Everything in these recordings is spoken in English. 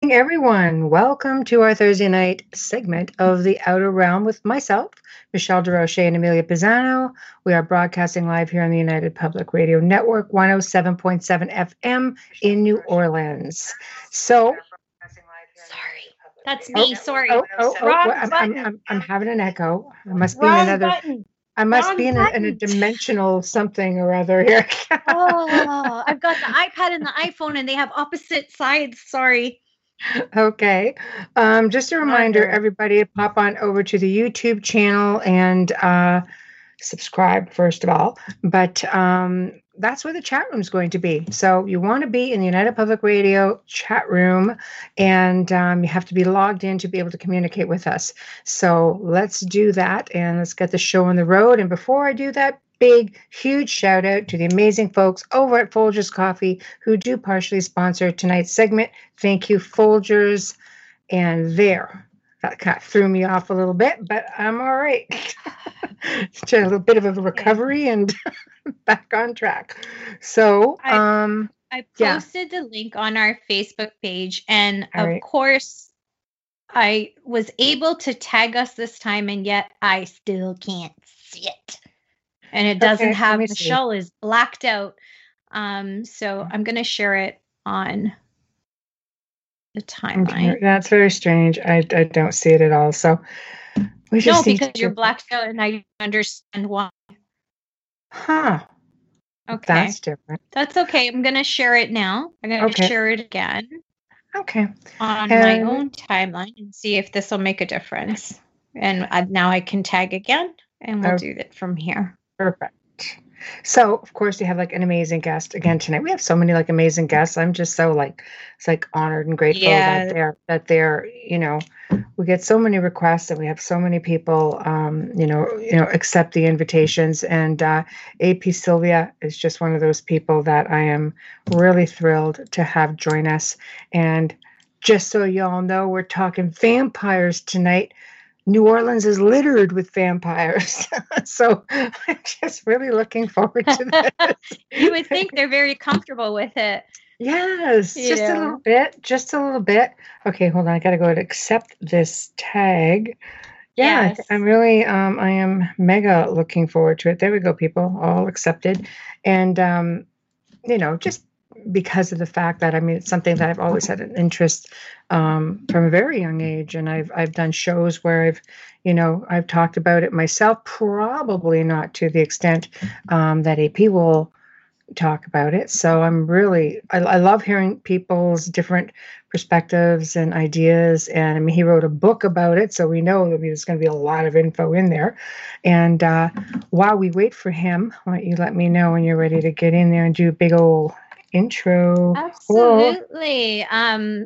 morning, everyone. Welcome to our Thursday night segment of The Outer Realm with myself, Michelle DeRoche, and Amelia Pisano. We are broadcasting live here on the United Public Radio Network, 107.7 FM in New Orleans. So, sorry, that's me. Sorry, I'm having an echo. I must be in another. I must be in a dimensional something or other here. Oh, I've got the iPad and the iPhone, and they have opposite sides. Sorry. Okay. Just a reminder, everybody, pop on over to the YouTube channel and subscribe, first of all. But that's where the chat room is going to be. So you want to be in the United Public Radio chat room, and you have to be logged in to be able to communicate with us. So let's do that, and let's get the show on the road. And before I do that, huge shout out to the amazing folks over at Folgers Coffee who do partially sponsor tonight's segment. Thank you, Folgers. And that kind of threw me off a little bit, but I'm all right. It's a little bit of a recovery and back on track. So I posted the link on our Facebook page, and of course I was able to tag us this time, and yet I still can't see it. And it doesn't have Michelle is blacked out. So I'm going to share it on the timeline. Okay. That's very strange. I don't see it at all. So we just because you're blacked out, and I understand why. Huh. Okay. That's different. That's okay. I'm going to share it now. I'm going to share it again. Okay. On my own timeline and see if this will make a difference. And now I can tag again, and we'll do it from here. Perfect. So, of course, you have like an amazing guest again tonight. We have so many like amazing guests. I'm just so honored and grateful that they're, we get so many requests, and we have so many people, accept the invitations. And AP Sylvia is just one of those people that I am really thrilled to have join us. And just so y'all know, we're talking vampires tonight. New Orleans is littered with vampires. So I'm just really looking forward to this. You would think they're very comfortable with it. Yes, just a little bit. Okay, hold on. I got to go to accept this tag. Yeah, yes. I'm really, I am mega looking forward to it. There we go, people, all accepted. And, just because of the fact that, it's something that I've always had an interest from a very young age. And I've done shows where I've talked about it myself, probably not to the extent that AP will talk about it. So I'm really, I love hearing people's different perspectives and ideas. And he wrote a book about it. So we know that there's going to be a lot of info in there. And while we wait for him, why don't you let me know when you're ready to get in there and do a big old intro. Absolutely. And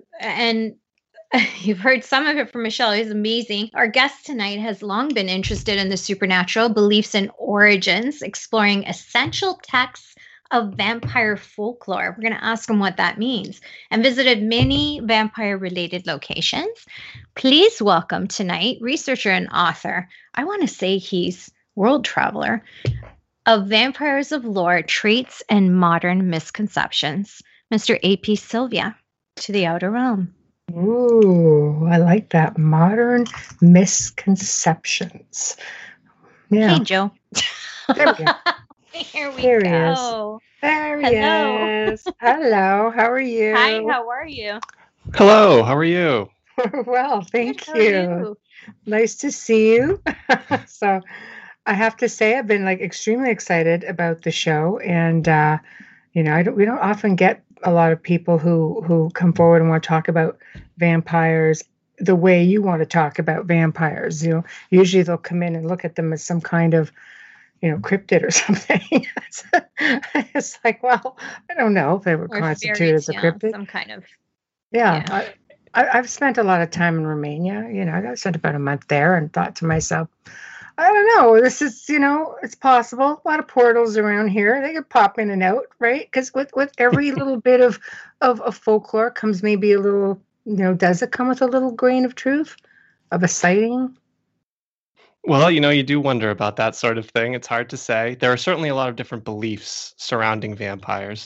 you've heard some of it from Michelle. It's amazing. Our guest tonight has long been interested in the supernatural, beliefs and origins, exploring essential texts of vampire folklore. We're going to ask him what that means, and visited many vampire-related locations. Please welcome tonight researcher and author. I want to say he's world traveler of Vampires of Lore, Traits and Modern Misconceptions, Mr. AP Sylvia, to the Outer Realm. Ooh, I like that. Modern misconceptions. Yeah. Hey, Joe. There we go. Here we Here go. He is. There he is. Hello. How are you? Hi, how are you? Hello. How are you? Well, thank you. Nice to see you. So I have to say I've been extremely excited about the show, and we don't often get a lot of people who come forward and want to talk about vampires the way you want to talk about vampires. Usually they'll come in and look at them as some kind of cryptid or something. It's well, I don't know if they were constituted as a cryptid. Some kind of. Yeah. I've spent a lot of time in Romania. I spent about a month there and thought to myself, I don't know. This is, it's possible. A lot of portals around here. They could pop in and out, right? Because with every little bit of folklore comes maybe a little, does it come with a little grain of truth of a sighting? Well, you do wonder about that sort of thing. It's hard to say. There are certainly a lot of different beliefs surrounding vampires.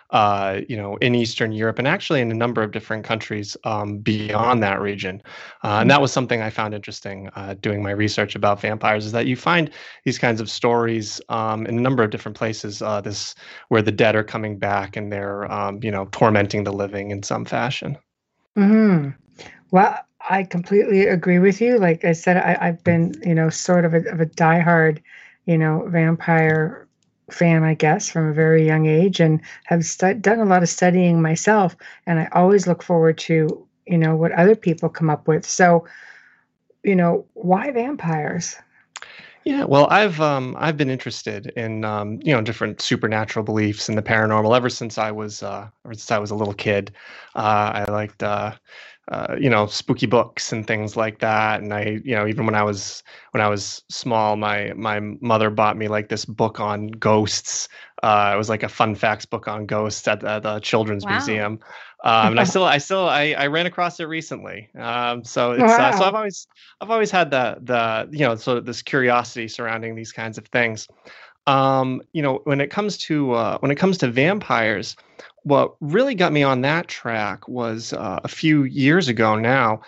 in Eastern Europe and actually in a number of different countries beyond that region. And that was something I found interesting doing my research about vampires, is that you find these kinds of stories in a number of different places, this where the dead are coming back and they're, tormenting the living in some fashion. Mm-hmm. Well, I completely agree with you. Like I said, I've been, sort of a diehard, vampire fan, I guess, from a very young age, and have done a lot of studying myself. And I always look forward to, what other people come up with. So, why vampires? Yeah, well, I've been interested in different supernatural beliefs and the paranormal ever since I was a little kid. I liked spooky books and things like that. And even when I was small, my mother bought me like this book on ghosts. It was like a fun facts book on ghosts at the Children's Wow. Museum. And I ran across it recently. So it's so Wow. I've always had sort of this curiosity surrounding these kinds of things. When it comes to vampires, what really got me on that track was a few years ago now.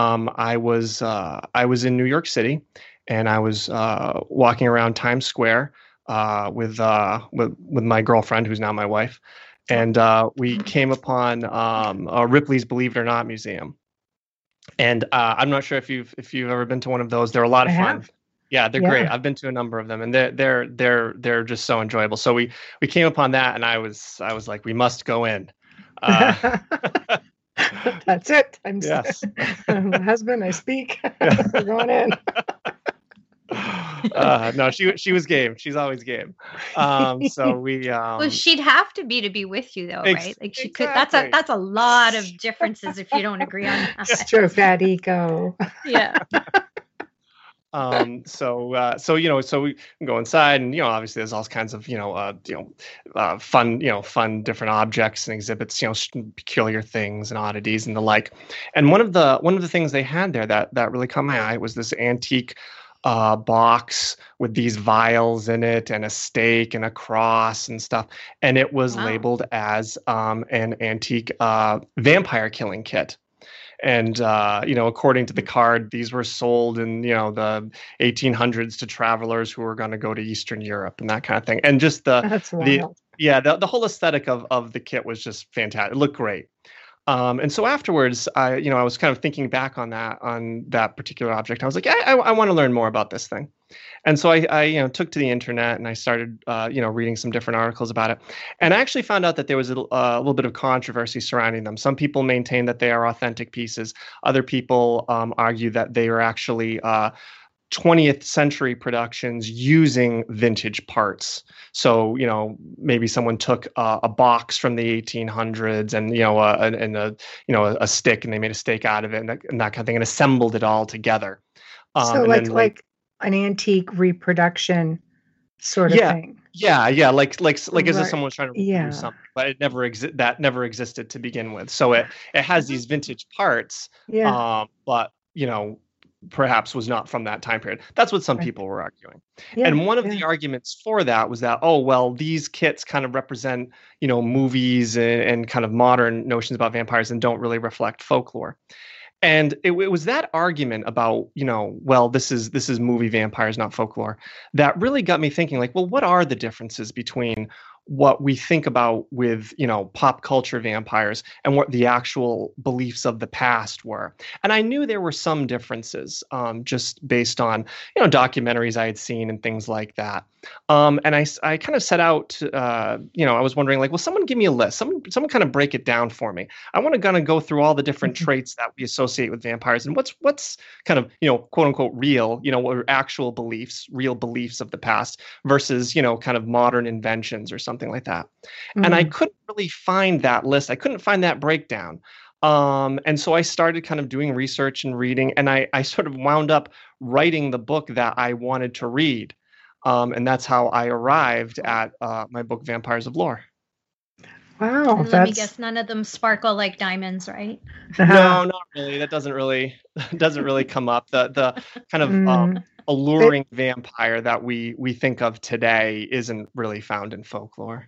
I was in New York City, and I was walking around Times Square with my girlfriend, who's now my wife, and we came upon Ripley's Believe It or Not museum. And I'm not sure if you've ever been to one of those. They're a lot of I fun. have. Yeah, they're great. Yeah. I've been to a number of them, and they're just so enjoyable. So we came upon that, and I was like, we must go in. That's it. Yes. I'm the husband. I speak. Yeah. We're going in. No, she was game. She's always game. So we Well, she'd have to be with you though, right? Like she could. exactly. That's a lot of differences if you don't agree on that. Stroke that ego. Yeah. So we can go inside, and obviously there's all kinds of fun different objects and exhibits, peculiar things and oddities and the like. And one of the things they had there that really caught my eye was this antique box with these vials in it and a stake and a cross and stuff, and it was Wow. labeled as an antique vampire killing kit. And according to the card, these were sold in the 1800s to travelers who were going to go to Eastern Europe and that kind of thing. And just That's wild. the whole aesthetic of the kit was just fantastic. It looked great. And so afterwards, I was kind of thinking back on that particular object. I was like, I want to learn more about this thing. And so I took to the internet, and I started reading some different articles about it. And I actually found out that there was a little bit of controversy surrounding them. Some people maintain that they are authentic pieces. Other people argue that they are actually 20th century productions using vintage parts. So, maybe someone took a box from the 1800s and, a stick, and they made a stake out of it and that kind of thing, and assembled it all together. So And then like an antique reproduction sort of yeah, thing. yeah, like as if Right. someone was trying to Yeah. reproduce something, but that never existed to begin with. So it has these vintage parts, Yeah. but perhaps was not from that time period. That's what some Right. people were arguing. Yeah. And one of Yeah. the arguments for that was that, oh, well, these kits kind of represent, movies and kind of modern notions about vampires and don't really reflect folklore. And it was that argument about, well, this is movie vampires, not folklore, that really got me thinking, like, well, what are the differences between what we think about with, pop culture vampires and what the actual beliefs of the past were? And I knew there were some differences, just based on, documentaries I had seen and things like that. And I kind of set out, I was wondering, like, well, someone give me a list. Someone kind of break it down for me. I want to kind of go through all the different Mhm. traits that we associate with vampires and what's kind of, quote unquote real, what are actual beliefs, real beliefs of the past versus, kind of modern inventions or something like that. And I Mm. couldn't really find that list. I couldn't find that breakdown. And so I started kind of doing research and reading, and I sort of wound up writing the book that I wanted to read. And that's how I arrived at my book, Vampires of Lore. Wow. And let me guess, none of them sparkle like diamonds, right? No, not really. That doesn't really come up. The kind of Mm. alluring vampire that we think of today isn't really found in folklore.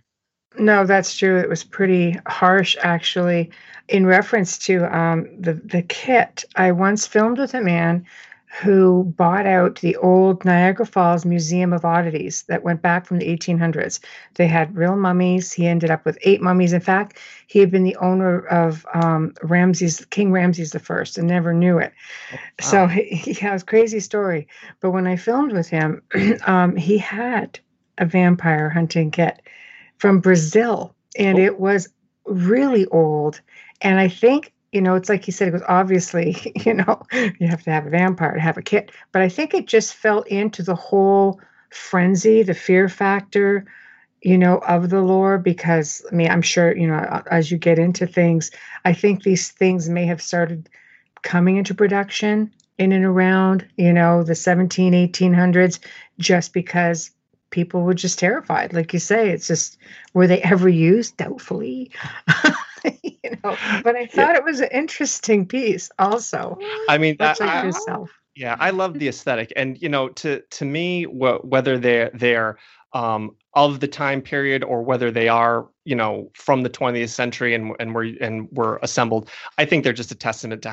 No, that's true. It was pretty harsh, actually. In reference to the kit, I once filmed with a man who bought out the old Niagara Falls Museum of Oddities that went back from the 1800s. They had real mummies. He ended up with 8 mummies. In fact, he had been the owner of King Ramses the First, and never knew it. Oh, So wow. he has a crazy story. But when I filmed with him, he had a vampire hunting kit from Brazil, and Oh, it was really old. And I think, it's like he said, it was obviously, you have to have a vampire to have a kit. But I think it just fell into the whole frenzy, the fear factor, of the lore, because I mean, I'm sure, as you get into things, I think these things may have started coming into production in and around, the 1800s, just because people were just terrified. Like you say, it's just, were they ever used? Doubtfully. But I yeah. thought it was an interesting piece also, I mean, much like yourself. yeah, I love the aesthetic, and to me, whether they're of the time period or whether they are from the 20th century and were assembled, I think they're just a testament to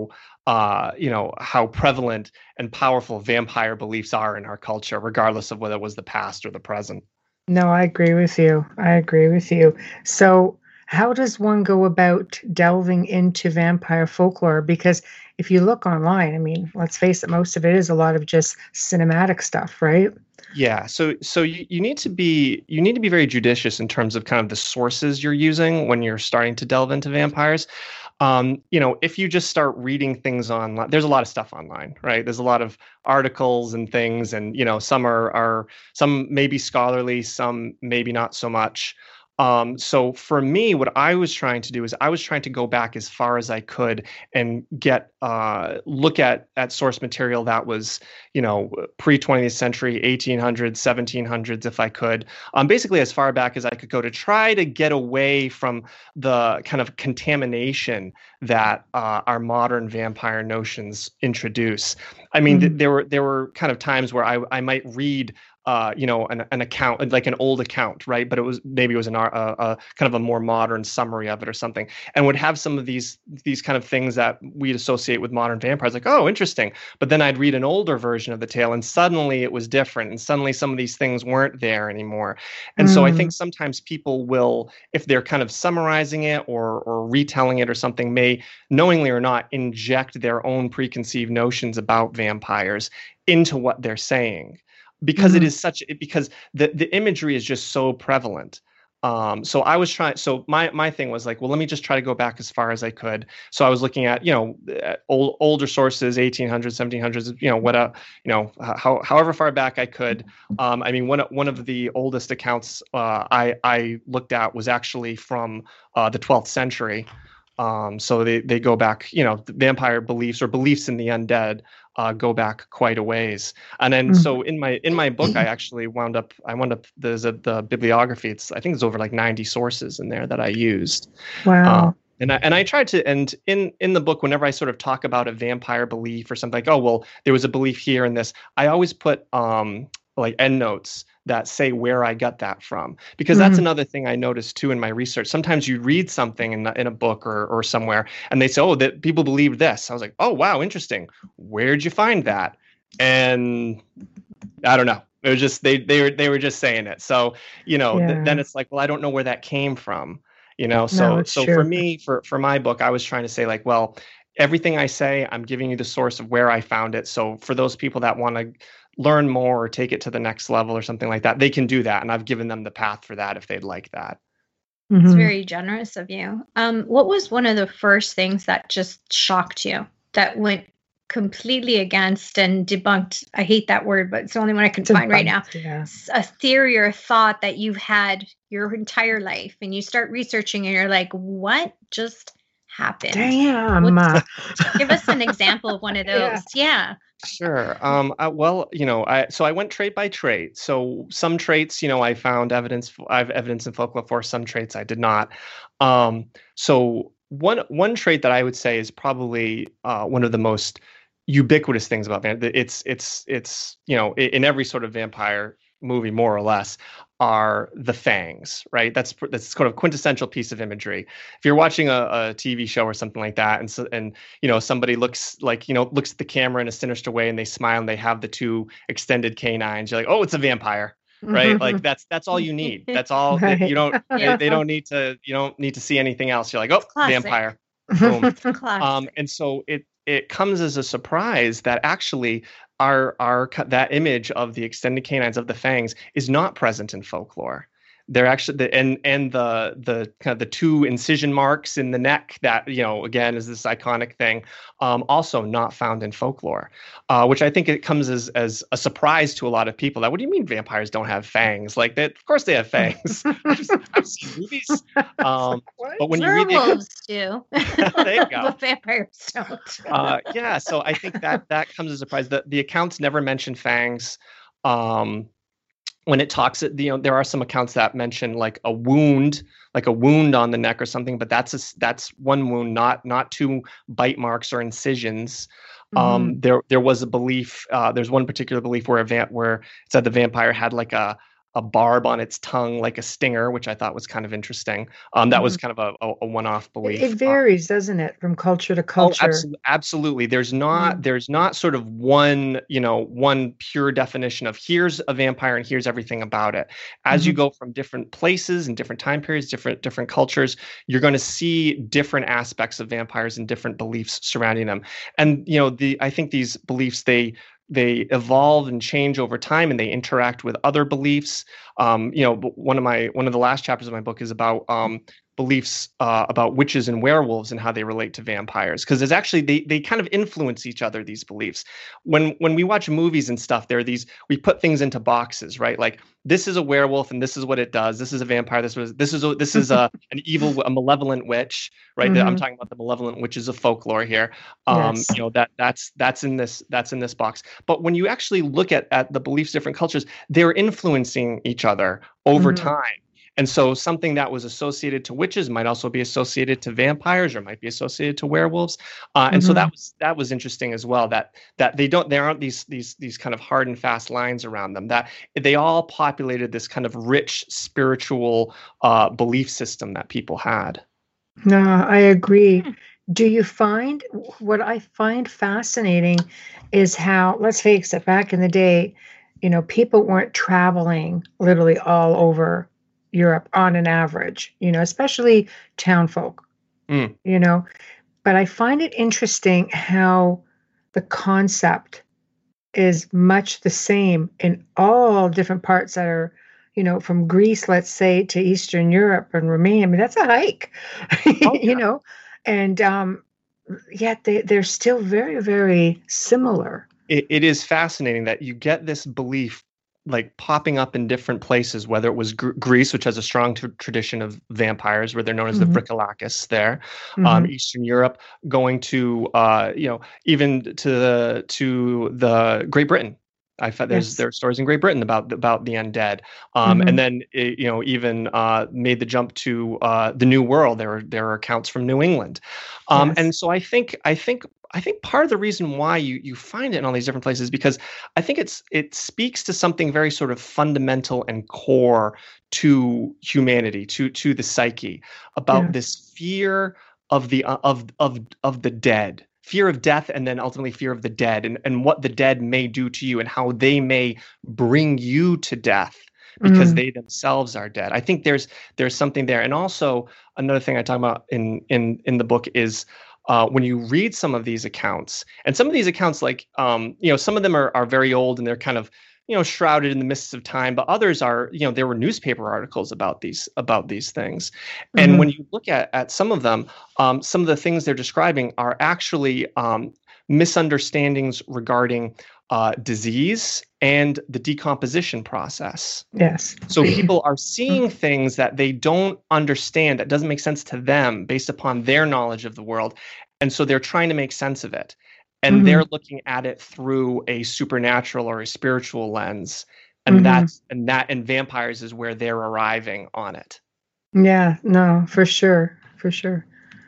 how prevalent and powerful vampire beliefs are in our culture, regardless of whether it was the past or the present. No, I agree with you. I agree with you. So, how does one go about delving into vampire folklore? Because if you look online, I mean, let's face it, most of it is a lot of just cinematic stuff, right? Yeah, so you need to be very judicious in terms of kind of the sources you're using when you're starting to delve into vampires. If you just start reading things online, there's a lot of stuff online, right? There's a lot of articles and things, and some are some maybe scholarly, some maybe not so much. So for me, what I was trying to do is I was trying to go back as far as I could and get look at source material that was pre 20th century, 1800s, 1700s, if I could, basically as far back as I could go, to try to get away from the kind of contamination that our modern vampire notions introduce. I mean, Mhm. there were kind of times where I might read an account, like an old account, right? But it was a kind of a more modern summary of it or something, and would have some of these kind of things that we'd associate with modern vampires, like, oh, interesting. But then I'd read an older version of the tale, and suddenly it was different, and suddenly some of these things weren't there anymore. And so I Mm, think sometimes people will, if they're kind of summarizing it or retelling it or something, may knowingly or not inject their own preconceived notions about vampires into what they're saying, because it mhm. is because the imagery is just so prevalent. So I was trying. So my thing was like, well, let me just try to go back as far as I could. So I was looking at older sources, 1800s, 1700s, however far back I could. I mean, one of the oldest accounts I looked at was actually from the 12th century. So they go back, the vampire beliefs or beliefs in the undead go back quite a ways. And then Mm. so in my book, I wound up the bibliography. I think it's over like 90 sources in there that I used. Uh, Wow. and I tried to, and in the book, whenever I sort of talk about a vampire belief or something, like, oh well, there was a belief here in this, I always put like endnotes that say where I got that from, because that's Mhm. another thing I noticed too in my research. Sometimes you read something in a book or somewhere, and they say, oh, that people believe this. I was like, oh wow, interesting. Where'd you find that? And I don't know. It was just they were just saying it. So then Yeah. it's like, well, I don't know where that came from. No, So it's so for true. me, for my book, I was trying to say, like, well, everything I say, I'm giving you the source of where I found it. So for those people that want to learn more or take it to the next level or something like that, they can do that, and I've given them the path for that if they'd like that. It's Mhm. very generous of you. What was one of the first things that just shocked you, that went completely against and debunked? I hate that word, but it's the only one I can find right now. Debunked, yeah. A theory or a thought that you've had your entire life, and you start researching and you're like, what just happened? Damn. What's Give us an example of one of Yeah. those. Yeah. Sure. Well, I went trait by trait. So some traits, I found evidence. I have evidence in folklore for. Some traits I did not. So one trait that I would say is probably one of the most ubiquitous things about it's in every sort of vampire movie, more or less. are the fangs, right? That's kind of quintessential piece of imagery. If you're watching a TV show or something like that, and somebody looks looks at the camera in a sinister way and they smile and they have the two extended canines, you're like, oh, it's a vampire, right? Like that's all you need. That's all. Right. You don't. Yeah. They don't need to. You don't need to see anything else. You're like, oh, Classic. vampire. Boom. Classic. And so it comes as a surprise that actually that image of the extended canines of the fangs is not present in folklore. They're actually the kind of the two incision marks in the neck that again is this iconic thing, also not found in folklore, which I think it comes as a surprise to a lot of people. That, what do you mean vampires don't have fangs? Like that, of course they have fangs. I've seen movies, but when you read Werewolves do. there you go. But vampires don't. Yeah, so I think that comes as a surprise. The accounts never mention fangs. When it talks, there are some accounts that mention like a wound on the neck or something, but that's one wound, not two bite marks or incisions. There was a belief. There's one particular belief where it said the vampire had like a barb on its tongue, like a stinger, which I thought was kind of interesting. That was kind of a one-off belief. It varies, doesn't it, from culture to culture? Oh, absolutely. There's not sort of one pure definition of here's a vampire and here's everything about it. As you go from different places and different time periods, different cultures, you're going to see different aspects of vampires and different beliefs surrounding them. And I think these beliefs, they evolve and change over time, and they interact with other beliefs. One of the last chapters of my book is about beliefs about witches and werewolves and how they relate to vampires, because there's actually they kind of influence each other, these beliefs. When we watch movies and stuff, we put things into boxes, right? Like, this is a werewolf and this is what it does. This is a vampire. This is an evil, a malevolent witch, right? I'm talking about the malevolent witches of folklore here. Yes. That's in this box. But when you actually look at the beliefs of different cultures, they're influencing each other over time. And so something that was associated to witches might also be associated to vampires, or might be associated to werewolves. And so that was interesting as well, that there aren't these kind of hard and fast lines around them, that they all populated this kind of rich spiritual belief system that people had. No, I agree. Do you find, what I find fascinating is how, let's face it, back in the day, people weren't traveling literally all over Europe on an average, especially town folk, but I find it interesting how the concept is much the same in all different parts that are, from Greece, let's say, to Eastern Europe and Romania. I mean, that's a hike, and yet they're still very, very similar. It is fascinating that you get this belief like popping up in different places, whether it was Greece, which has a strong tradition of vampires, where they're known as the Vrikolakas there, Eastern Europe, going to even to the Great Britain. I thought there are stories in Great Britain about the undead, and then even made the jump to the New World. There are accounts from New England, and so I think part of the reason why you find it in all these different places, because I think it speaks to something very sort of fundamental and core to humanity, to the psyche, about this fear of the dead. Fear of death, and then ultimately fear of the dead, and what the dead may do to you, and how they may bring you to death because they themselves are dead. I think there's something there. And also another thing I talk about in the book is when you read some of these accounts, and some of these accounts, like some of them are very old and they're kind of shrouded in the mists of time, but others are, there were newspaper articles about these things. And when you look at some of them, some of the things they're describing are actually misunderstandings regarding disease and the decomposition process. Yes. So people are seeing things that they don't understand, that doesn't make sense to them based upon their knowledge of the world. And so they're trying to make sense of it. And they're looking at it through a supernatural or a spiritual lens. And and vampires is where they're arriving on it. Yeah, no, for sure. For sure.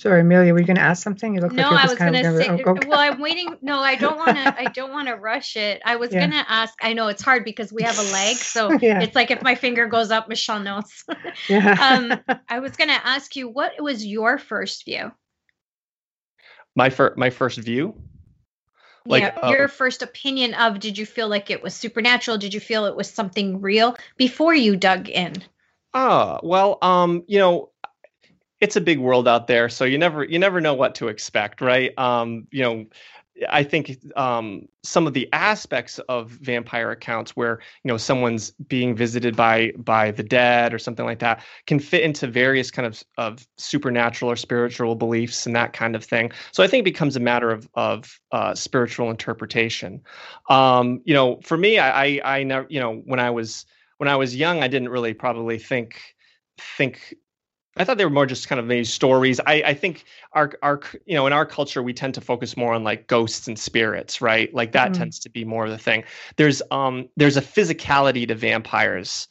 Sorry, Amelia, were you going to ask something? You look No, like you're I just was kind gonna of say. okay. Well, I'm waiting. No, I don't want to. I don't want to rush it. I was Yeah. gonna ask. I know it's hard because we have a leg, so Yeah. it's like if my finger goes up, Michelle knows. Yeah. I was gonna ask you, what was your first view? My first view, like Yeah, your first opinion of, did you feel like it was supernatural? Did you feel it was something real before you dug in? well, it's a big world out there, so you never know what to expect, right? I think some of the aspects of vampire accounts where someone's being visited by the dead or something like that can fit into various kind of supernatural or spiritual beliefs and that kind of thing. So I think it becomes a matter of spiritual interpretation. For me, I never, when I was young, I didn't really probably think. I thought they were more just kind of maybe stories. I think our in our culture we tend to focus more on like ghosts and spirits, right? Like that tends to be more of the thing. There's a physicality to vampires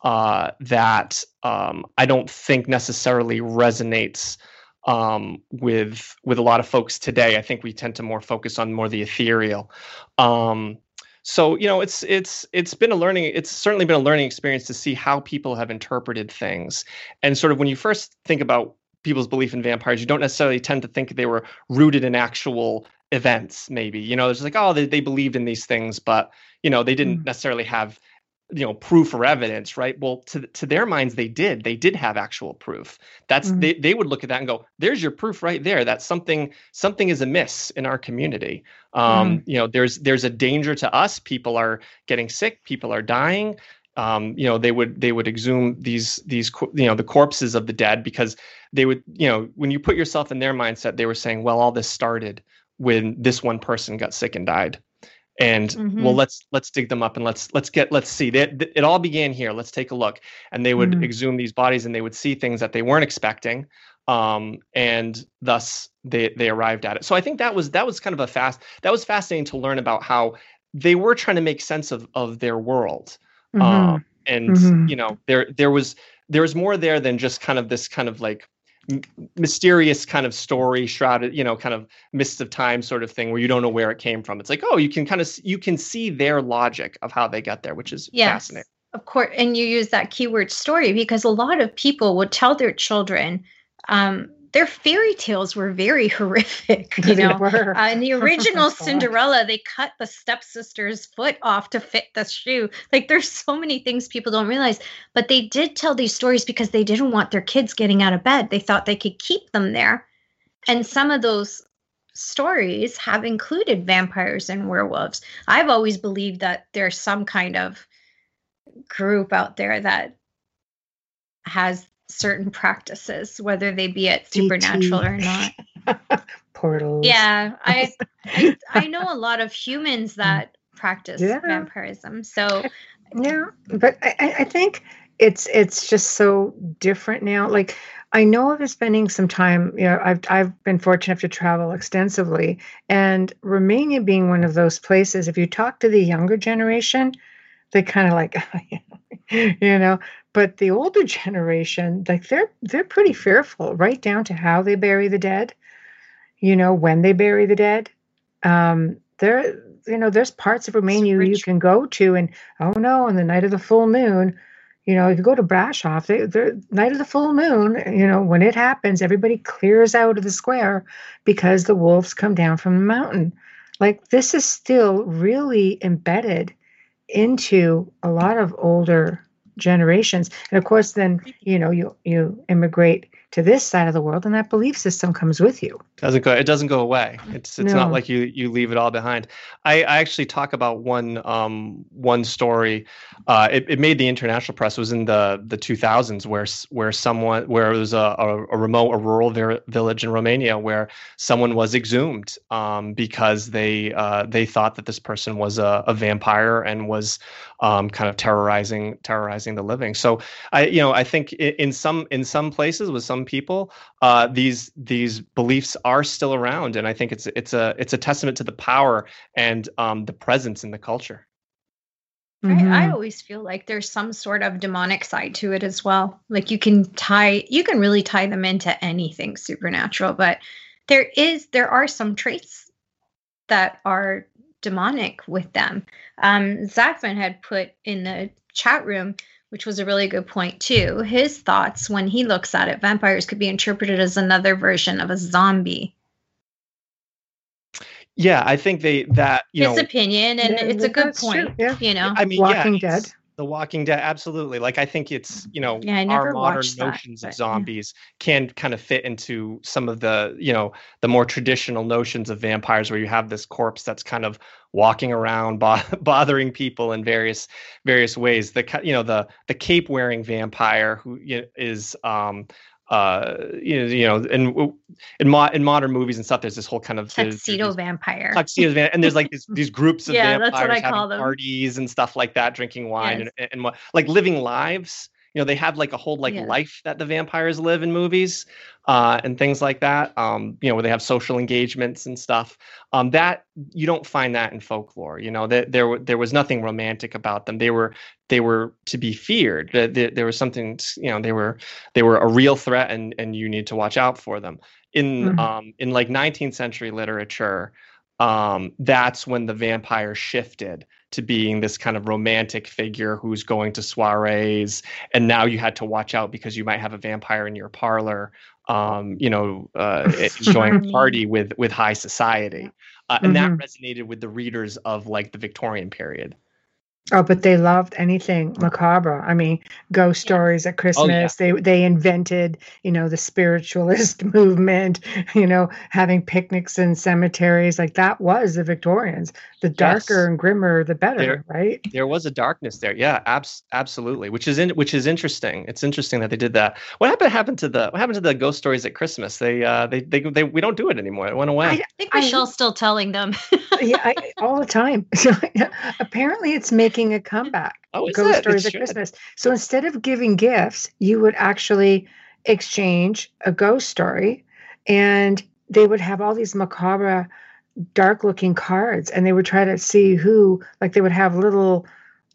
that I don't think necessarily resonates with a lot of folks today. I think we tend to more focus on more the ethereal. So it's been a learning. It's certainly been a learning experience to see how people have interpreted things, and sort of when you first think about people's belief in vampires, you don't necessarily tend to think they were rooted in actual events. Maybe there's like, oh, they believed in these things, but they didn't necessarily have proof or evidence, right? Well, to their minds, they did have actual proof. That's they would look at that and go, there's your proof right there that something is amiss in our community. There's a danger to us. People are getting sick, people are dying. They would exhume these the corpses of the dead, because they would, when you put yourself in their mindset, they were saying, well, all this started when this one person got sick and died. And well, let's dig them up and let's see that it all began here. Let's take a look. And they would exhume these bodies and they would see things that they weren't expecting. And thus they arrived at it. So I think that was kind of that was fascinating to learn about how they were trying to make sense of their world. There was more there than just kind of this kind of like mysterious kind of story shrouded, kind of mists of time sort of thing where you don't know where it came from. It's like, oh, you can see their logic of how they got there, which is fascinating. Of course. And you use that keyword story because a lot of people would tell their children, their fairy tales were very horrific. In the original Cinderella, they cut the stepsister's foot off to fit the shoe. Like, there's so many things people don't realize. But they did tell these stories because they didn't want their kids getting out of bed. They thought they could keep them there. And some of those stories have included vampires and werewolves. I've always believed that there's some kind of group out there that has certain practices, whether they be it supernatural or not. Portals. Yeah, I know a lot of humans that practice vampirism. So yeah, but I think it's just so different now. Like, I know of spending some time. I've been fortunate to travel extensively, and Romania being one of those places. If you talk to the younger generation, they kind of like, But the older generation, like they're pretty fearful, right down to how they bury the dead. When they bury the dead. There's parts of Romania you can go to, and on the night of the full moon, if you go to Brasov, the night of the full moon, when it happens, everybody clears out of the square because the wolves come down from the mountain. Like, this is still really embedded into a lot of older generations. And of course, then, you immigrate to this side of the world, and that belief system comes with you. It doesn't go away. It's not like you leave it all behind. I actually talk about one story. It made the international press. It was in the 2000s where it was a rural village in Romania where someone was exhumed because they thought that this person was a vampire and was kind of terrorizing the living. So I think in some places with some people, these beliefs are still around, and I think it's a testament to the power and the presence in the culture. I always feel like there's some sort of demonic side to it as well. Like you can really tie them into anything supernatural, but there are some traits that are demonic with them. Zachman had put in the chat room, which was a really good point too, his thoughts when he looks at it, vampires could be interpreted as another version of a zombie. Yeah, I think his opinion, and it's a good point. True, yeah. I mean, Walking Dead. The Walking Dead, absolutely. Like, I think it's, our modern notions of zombies can kind of fit into some of the, the more traditional notions of vampires, where you have this corpse that's kind of walking around, bothering people in various ways. The cape wearing vampire who is in modern movies and stuff, there's this whole kind of tuxedo vampire, and there's like these groups of vampires that's what I call having them. Parties and stuff like that, drinking wine and like living lives. They have like a whole life that the vampires live in movies, and things like that. Where they have social engagements and stuff. That you don't find that in folklore. That there was nothing romantic about them. They were to be feared. There was something. They were a real threat, and you need to watch out for them. In like 19th century literature, that's when the vampire shifted to being this kind of romantic figure who's going to soirees, and now you had to watch out because you might have a vampire in your parlor, enjoying a party with high society, and that resonated with the readers of like the Victorian period. Oh, but they loved anything macabre. I mean, ghost stories at Christmas. They invented, the spiritualist movement, having picnics in cemeteries. Like that was the Victorians. The darker and grimmer, the better, right? There was a darkness there. Yeah, absolutely. Which is interesting. It's interesting that they did that. What happened to the ghost stories at Christmas? They we don't do it anymore. It went away. I think Michelle's still telling them. All the time. So apparently it's making a comeback. Ghost stories at Christmas. So instead of giving gifts, you would actually exchange a ghost story, and they would have all these macabre, dark-looking cards, and they would try to see who, like they would have little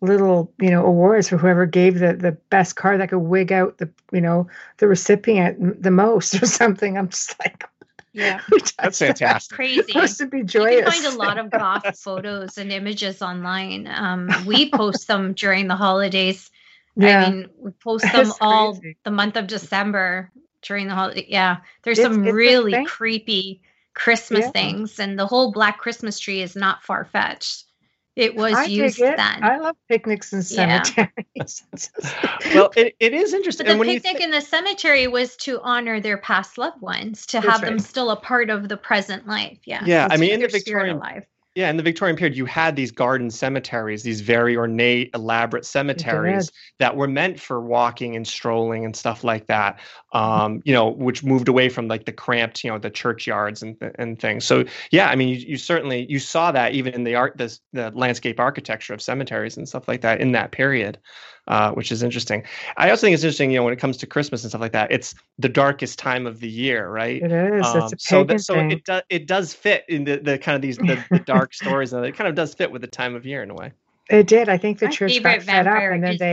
awards for whoever gave the best card that could wig out the recipient the most or something. I'm just like, yeah, that's fantastic. Crazy. It's supposed to be joyous. You can find a lot of goth photos and images online. We post them during the holidays. Yeah. I mean, we post them all the month of December during the holiday. Yeah, there's some really creepy Christmas things, and the whole Black Christmas tree is not far-fetched. It was used then. I love picnics in cemeteries. Well, it is interesting. But the picnic in the cemetery was to honor their past loved ones, to have them still a part of the present life. Yeah. Yeah. I mean, in the Victorian life. Yeah, in the Victorian period, you had these garden cemeteries, these very ornate, elaborate cemeteries that were meant for walking and strolling and stuff like that. Which moved away from like the cramped, the churchyards and things. So yeah, I mean, you certainly saw that even in the landscape architecture of cemeteries and stuff like that in that period. Which is interesting. I also think it's interesting, when it comes to Christmas and stuff like that, it's the darkest time of the year, right? It is. It's a pagan thing. It does fit in the kind of the dark stories, and it kind of does fit with the time of year in a way. It did. I think the church got fed up, and then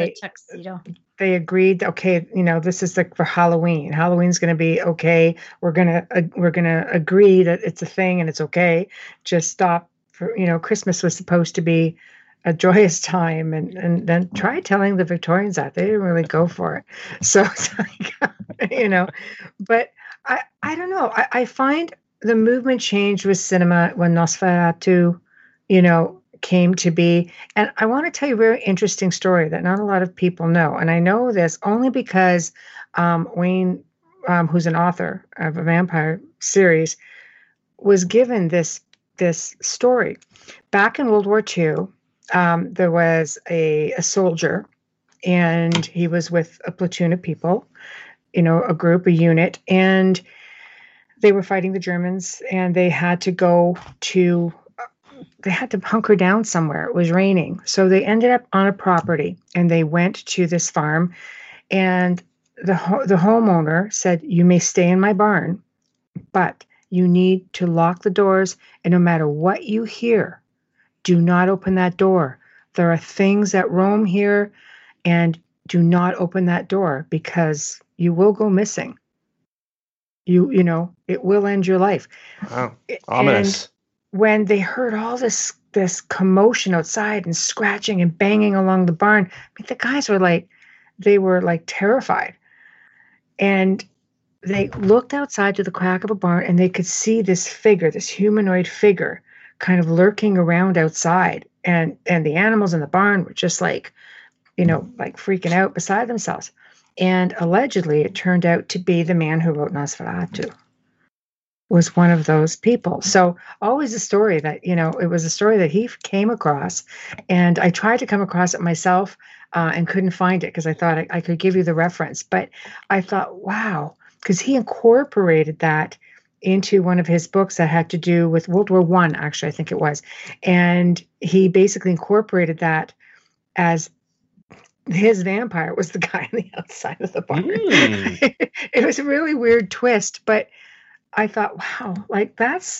they agreed. Okay, this is for Halloween. Halloween's going to be okay. We're gonna agree that it's a thing and it's okay. Just stop. Christmas was supposed to be a joyous time, and then try telling the Victorians that. They didn't really go for it. So it's like, but I don't know. I find the movement changed with cinema when Nosferatu, came to be. And I want to tell you a very interesting story that not a lot of people know. And I know this only because Wayne, who's an author of a vampire series, was given this story. Back in World War II, there was a soldier, and he was with a platoon of people, a group, a unit, and they were fighting the Germans, and they had to hunker down somewhere. It was raining. So they ended up on a property, and they went to this farm, and the homeowner said, "You may stay in my barn, but you need to lock the doors, and no matter what you hear, do not open that door. there are things that roam here, and do not open that door because you will go missing. You know, it will end your life. Wow. Ominous. And when they heard all this commotion outside and scratching and banging along the barn, I mean, the guys were like, they were like terrified. And they looked outside to the crack of a barn, and they could see this figure, this humanoid figure, kind of lurking around outside. And the animals in the barn were just like, you know, like freaking out beside themselves. And allegedly, it turned out to be the man who wrote Nosferatu was one of those people. So always a story that, you know, it was a story that he came across. And I tried to come across it myself and couldn't find it because I thought I could give you the reference. But I thought, wow, because he incorporated that into one of his books that had to do with World War I, actually, I think it was. And he basically incorporated that as his vampire was the guy on the outside of the barn. It was a really weird twist, but I thought, wow, like that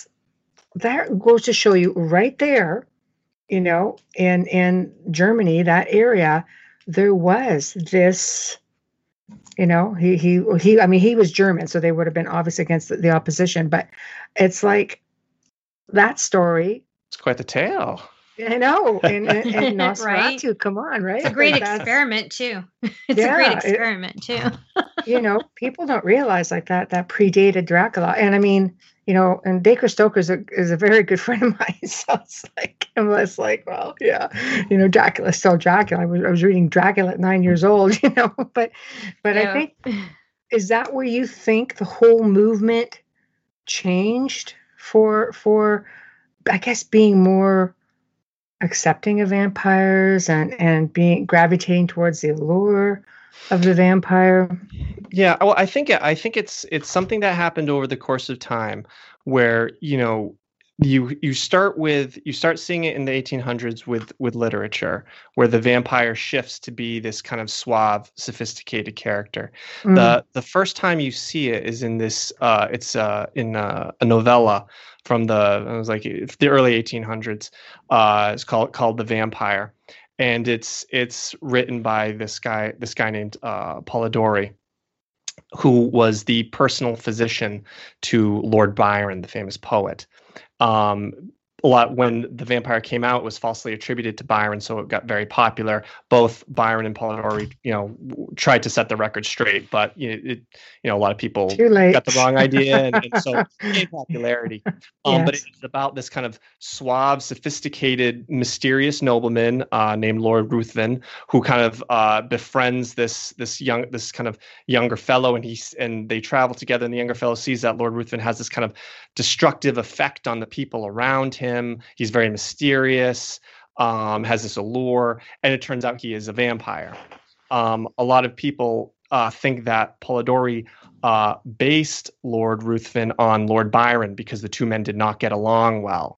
goes to show you right there, you know, in Germany, that area, there was this, you know, I mean, he was German, so they would have been obviously against the opposition, but it's like that story. It's quite the tale. I know, and Nosferatu, right? Come on, right? It's a great experiment too. It's a great experiment too. You know, people don't realize like that predated Dracula, and I mean, you know, and Baker Stoker is a very good friend of mine. So it's like, I'm less like, well, yeah, you know, Dracula's still Dracula. I was reading Dracula at 9 years old, you know, but I think, is that where you think the whole movement changed for I guess being more accepting of vampires and being gravitating towards the allure of the vampire? Yeah, well, I think it's something that happened over the course of time, where, you know, you start seeing it in the 1800s with literature, where the vampire shifts to be this kind of suave, sophisticated character. The first time you see it is in this it's in a novella from the early 1800s. It's called The Vampire, and it's written by this guy named Polidori, who was the personal physician to Lord Byron, the famous poet. When The Vampire came out, it was falsely attributed to Byron, so it got very popular. Both Byron and Polidori, you know, tried to set the record straight, but a lot of people got the wrong idea, and so it gained popularity. Yes. But it's about this kind of suave, sophisticated, mysterious nobleman named Lord Ruthven, who kind of befriends this kind of younger fellow, and they travel together. And the younger fellow sees that Lord Ruthven has this kind of destructive effect on the people around him. He's very mysterious, has this allure, and it turns out he is a vampire. A lot of people think that Polidori based Lord Ruthven on Lord Byron because the two men did not get along well.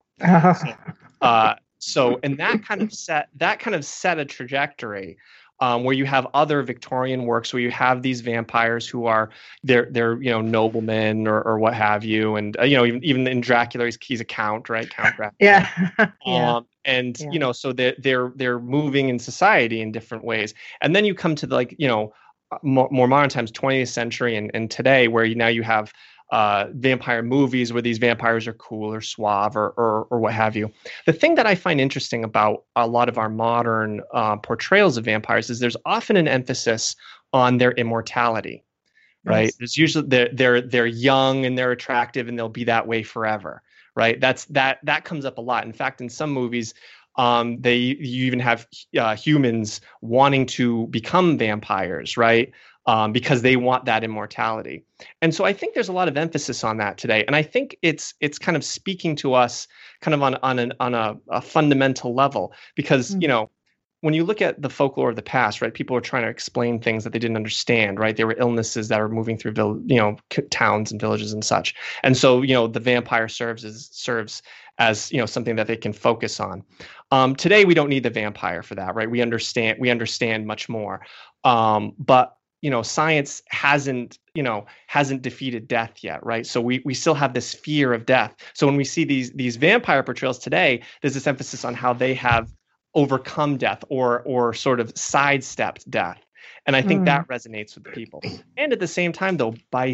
So that kind of set a trajectory. Where you have other Victorian works where you have these vampires who are they're noblemen or what have you, and even in Dracula he's a count, right? Count Dracula. Yeah. So they're moving in society in different ways, and then you come to more modern times, 20th century and today, where now you have vampire movies where these vampires are cool or suave or what have you. The thing that I find interesting about a lot of our modern portrayals of vampires is there's often an emphasis on their immortality, right? Yes. There's usually they're young and they're attractive and they'll be that way forever, right? That comes up a lot. In fact, in some movies, you even have humans wanting to become vampires, right? Because they want that immortality. And so I think there's a lot of emphasis on that today. And I think it's kind of speaking to us kind of on a fundamental level, because, when you look at the folklore of the past, right, people are trying to explain things that they didn't understand, right? There were illnesses that were moving through, towns and villages and such. And so, the vampire serves as something that they can focus on. Today, we don't need the vampire for that, right? We understand much more. But science hasn't defeated death yet, right? So we still have this fear of death. So when we see these vampire portrayals today, there's this emphasis on how they have overcome death or sort of sidestepped death. And I think that resonates with people. And at the same time, though, by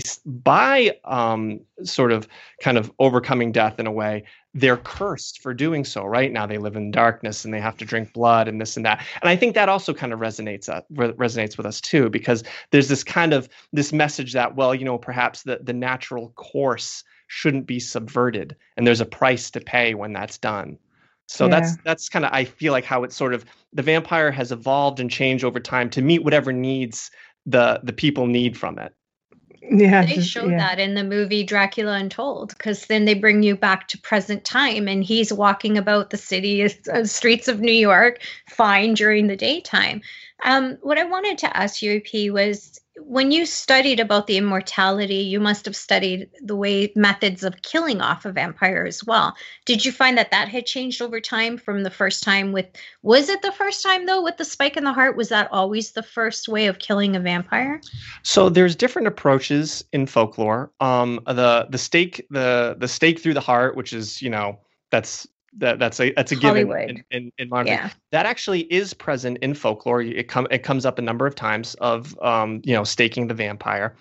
sort of kind of overcoming death in a way, they're cursed for doing so. Right now, they live in darkness and they have to drink blood and this and that. And I think that also kind of resonates with us too, because there's this message that, well, perhaps the natural course shouldn't be subverted, and there's a price to pay when that's done. So that's kind of, I feel like, how it's sort of, the vampire has evolved and changed over time to meet whatever needs the people need from it. Yeah, they show that in the movie Dracula Untold, because then they bring you back to present time, and he's walking about the city streets of New York fine during the daytime. What I wanted to ask you, P, was, when you studied about the immortality, you must have studied the methods of killing off a vampire as well. Did you find that had changed over time from the first time was it the first time though with the spike in the heart? Was that always the first way of killing a vampire? So there's different approaches in folklore. The stake through the heart, which is, that's a given in modern day. That actually is present in folklore. It comes up a number of times of staking the vampire.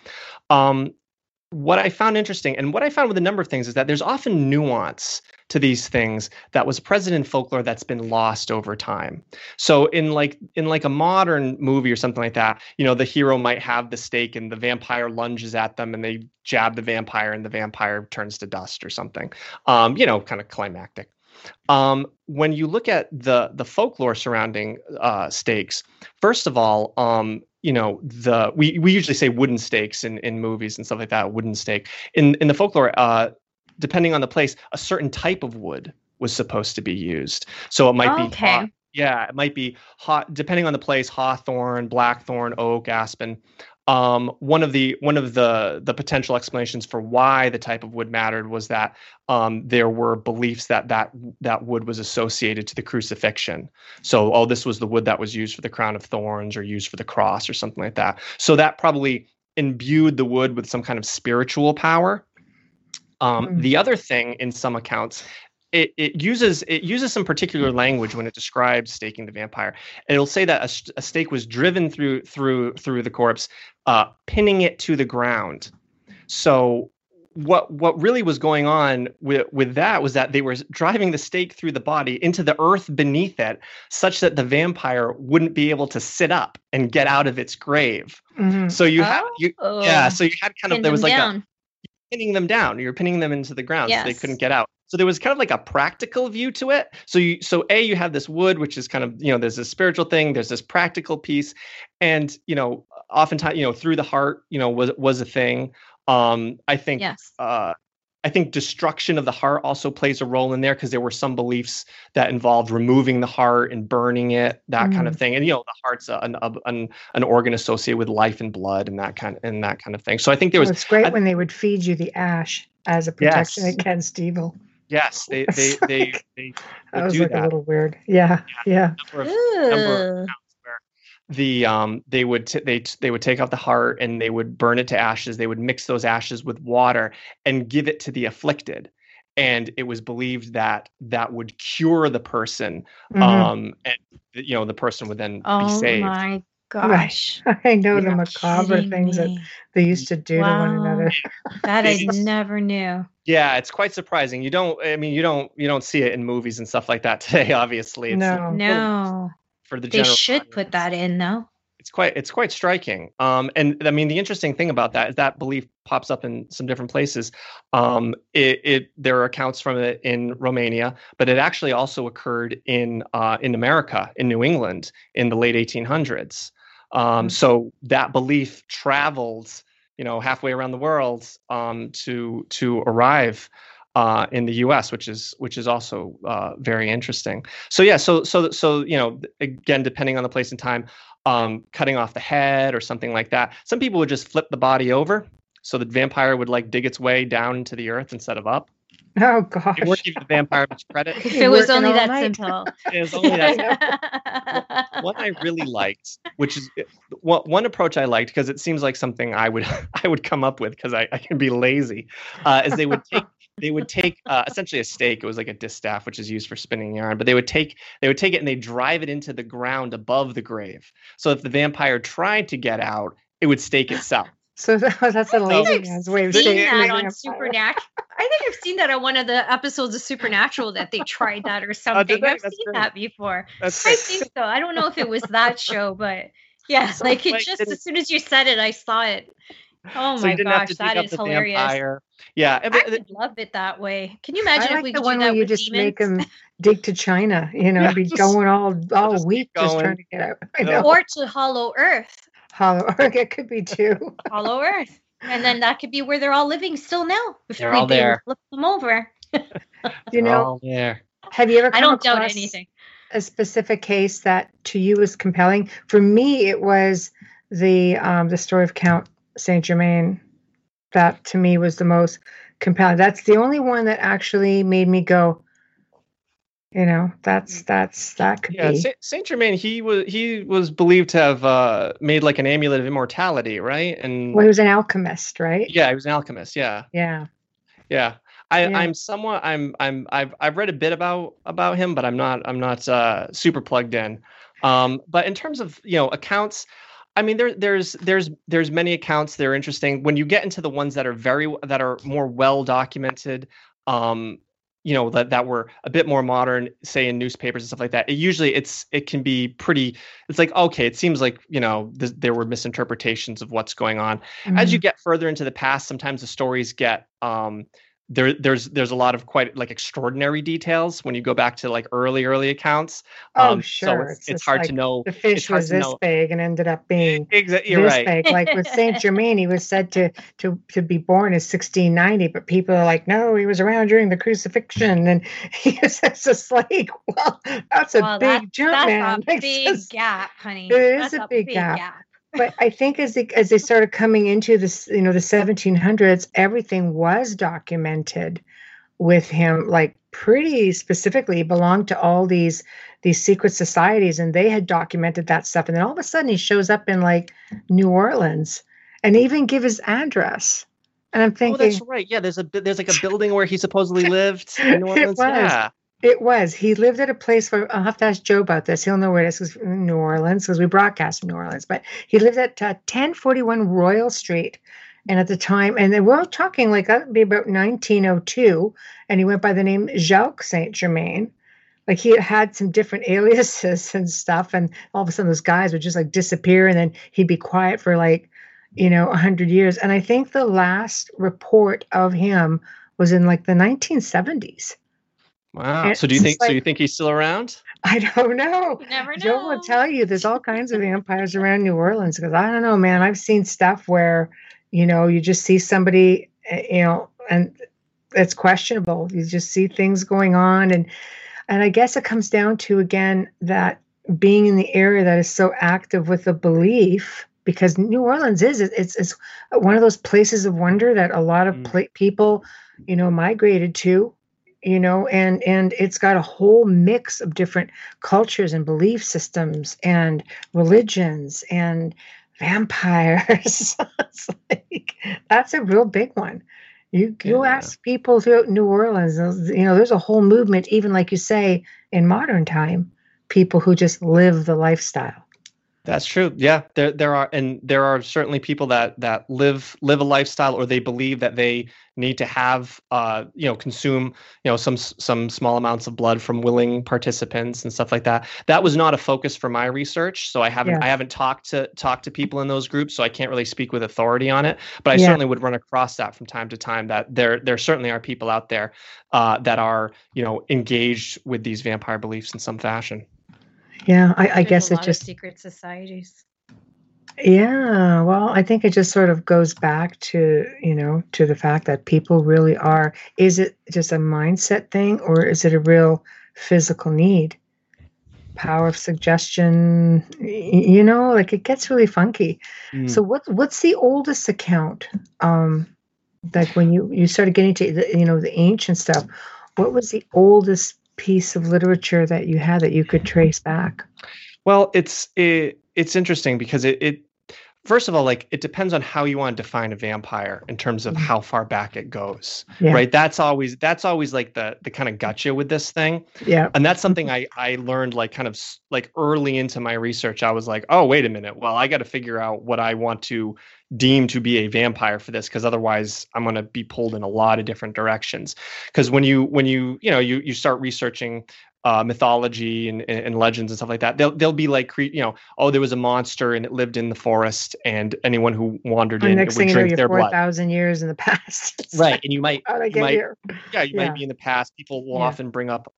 What I found interesting, and what I found with a number of things, is that there's often nuance to these things that was present in folklore that's been lost over time. So in like a modern movie or something like that, the hero might have the stake and the vampire lunges at them and they jab the vampire and the vampire turns to dust or something. Kind of climactic. When you look at the folklore surrounding stakes, first of all, we usually say wooden stakes in movies and stuff like that. Wooden stake in the folklore, depending on the place, a certain type of wood was supposed to be used. So it might be it might be hot, depending on the place, hawthorn, blackthorn, oak, aspen. One of the potential explanations for why the type of wood mattered was that there were beliefs that wood was associated to the crucifixion. So, this was the wood that was used for the crown of thorns or used for the cross or something like that. So that probably imbued the wood with some kind of spiritual power. The other thing, in some accounts, it uses some particular language when it describes staking the vampire. And it'll say that a stake was driven through the corpse, pinning it to the ground. So what really was going on with that was that they were driving the stake through the body into the earth beneath it, such that the vampire wouldn't be able to sit up and get out of its grave. Mm-hmm. So you had kind of, there was like down. Pinning them down. You're pinning them into the ground, so they couldn't get out. So there was kind of like a practical view to it. So you have this wood, which is kind of, there's this spiritual thing, there's this practical piece, and oftentimes, through the heart, was a thing. I think destruction of the heart also plays a role in there, because there were some beliefs that involved removing the heart and burning it, that kind of thing. And the heart's an organ associated with life and blood and that kind of thing. So I think there was. It's great when they would feed you the ash as a protection against evil. Yes, they that was do like that. A little weird. Yeah. Number of accounts where they would take off the heart and they would burn it to ashes. They would mix those ashes with water and give it to the afflicted, and it was believed that would cure the person, and the person would then be saved. Oh my gosh! I know the macabre things that they used to do to one another. That I never knew. Yeah, it's quite surprising. You don't see it in movies and stuff like that today. Obviously, No. For the they should audience. Put that in though. It's quite striking. And I mean, the interesting thing about that is that belief pops up in some different places. There are accounts from it in Romania, but it actually also occurred in America, in New England, in the late 1800s. So that belief traveled, halfway around the world, to arrive in the U.S., which is also very interesting. So yeah, so again, depending on the place and time, cutting off the head or something like that. Some people would just flip the body over, so the vampire would like dig its way down into the earth instead of up. Oh gosh! It would give the vampire much credit. If it was only that simple. It was only that simple. One I really liked, which is one approach I liked, because it seems like something I would come up with, because I can be lazy, is they would take essentially a stake. It was like a distaff, which is used for spinning yarn. But they would take it and they drive it into the ground above the grave. So if the vampire tried to get out, it would stake itself. So that's a lazy man's way of seen staking that on Supernatural. I think I've seen that on one of the episodes of Supernatural that they tried that or something. I've seen that before. I think so. I don't know if it was that show, but yeah, so like it just as soon as you said it, I saw it. Oh my gosh, that is hilarious. Vampire. Yeah, I would love it that way. Can you imagine if we could do that where you with just demons? make them dig to China, be going all week just trying to get out. I know. Or to Hollow Earth. Hollow Earth, it could be too. Hollow Earth. And then that could be where they're all living still now. If they're all there. Flip them over. All there. Have you ever come I don't across doubt anything. A specific case that to you was compelling? For me, it was the story of Count Saint Germain. That to me was the most compelling. That's the only one that actually made me go, that could be. Saint Germain, he was believed to have made like an amulet of immortality, right? And he was an alchemist, right? Yeah, he was an alchemist. Yeah. I've read a bit about him, but I'm not super plugged in. But in terms of accounts, I mean, there's many accounts that are interesting. When you get into the ones that are more well documented, that were a bit more modern, say in newspapers and stuff like that. It can be pretty. It's like, okay, it seems like there were misinterpretations of what's going on. Mm-hmm. As you get further into the past, sometimes the stories get there's a lot of quite like extraordinary details when you go back to like early accounts. Sure. So it's hard to know. The fish was this big and ended up being exactly this right. big. Like with Saint Germain, he was said to be born in 1690, but people are like, no, he was around during the crucifixion, and it's just like, well, that's a big jump, man. That's a big gap, honey. It is a big gap. But I think as they started coming into this, the 1700s, everything was documented with him, like pretty specifically. He belonged to all these secret societies, and they had documented that stuff. And then all of a sudden, he shows up in like New Orleans, and they even give his address. And I'm thinking, that's right. Yeah, there's like a building where he supposedly lived in New Orleans. It was. He lived at a place where I'll have to ask Joe about this. He'll know where it is. Because in New Orleans, because we broadcast from New Orleans. But he lived at 1041 Royal Street. And at the time, and then we're talking like that would be about 1902. And he went by the name Jacques Saint Germain. Like he had some different aliases and stuff. And all of a sudden, those guys would just like disappear. And then he'd be quiet for like, 100 years. And I think the last report of him was in like the 1970s. Wow. And so do you think? So you think he's still around? I don't know. You never know. Joe will tell you there's all kinds of vampires around New Orleans because I don't know, man. I've seen stuff where, you just see somebody, and it's questionable. You just see things going on, and I guess it comes down to again that being in the area that is so active with the belief. Because New Orleans it's one of those places of wonder that a lot of people, migrated to. And it's got a whole mix of different cultures and belief systems and religions and vampires. It's like, that's a real big one. You ask people throughout New Orleans, there's a whole movement, even like you say, in modern time, people who just live the lifestyle. That's true. Yeah, there are certainly people that live a lifestyle, or they believe that they need to have consume some small amounts of blood from willing participants and stuff like that. That was not a focus for my research, so I haven't talked to people in those groups, so I can't really speak with authority on it. But I certainly would run across that from time to time. That there certainly are people out there that are engaged with these vampire beliefs in some fashion. Yeah, I guess it's just secret societies. Yeah, well, I think it just sort of goes back to, to the fact that people really are. Is it just a mindset thing, or is it a real physical need? Power of suggestion, like it gets really funky. So what's the oldest account? Like when you started getting to the ancient stuff, what was the oldest piece of literature that you had that you could trace back? Well, it's interesting because it first of all, like it depends on how you want to define a vampire in terms of Mhm. how far back it goes, Yeah. right? That's always like the kind of gotcha with this thing. Yeah. And that's something I learned like kind of like early into my research. I was like, oh, wait a minute. Well, I got to figure out what I want to deem to be a vampire for this, because otherwise I'm going to be pulled in a lot of different directions. Because when you start researching mythology and legends and stuff like that, they'll be like, oh, there was a monster and it lived in the forest, and anyone who wandered in, it would drink their blood. 4,000 years in the past. Right, and you might here? you might be in the past. People will often bring up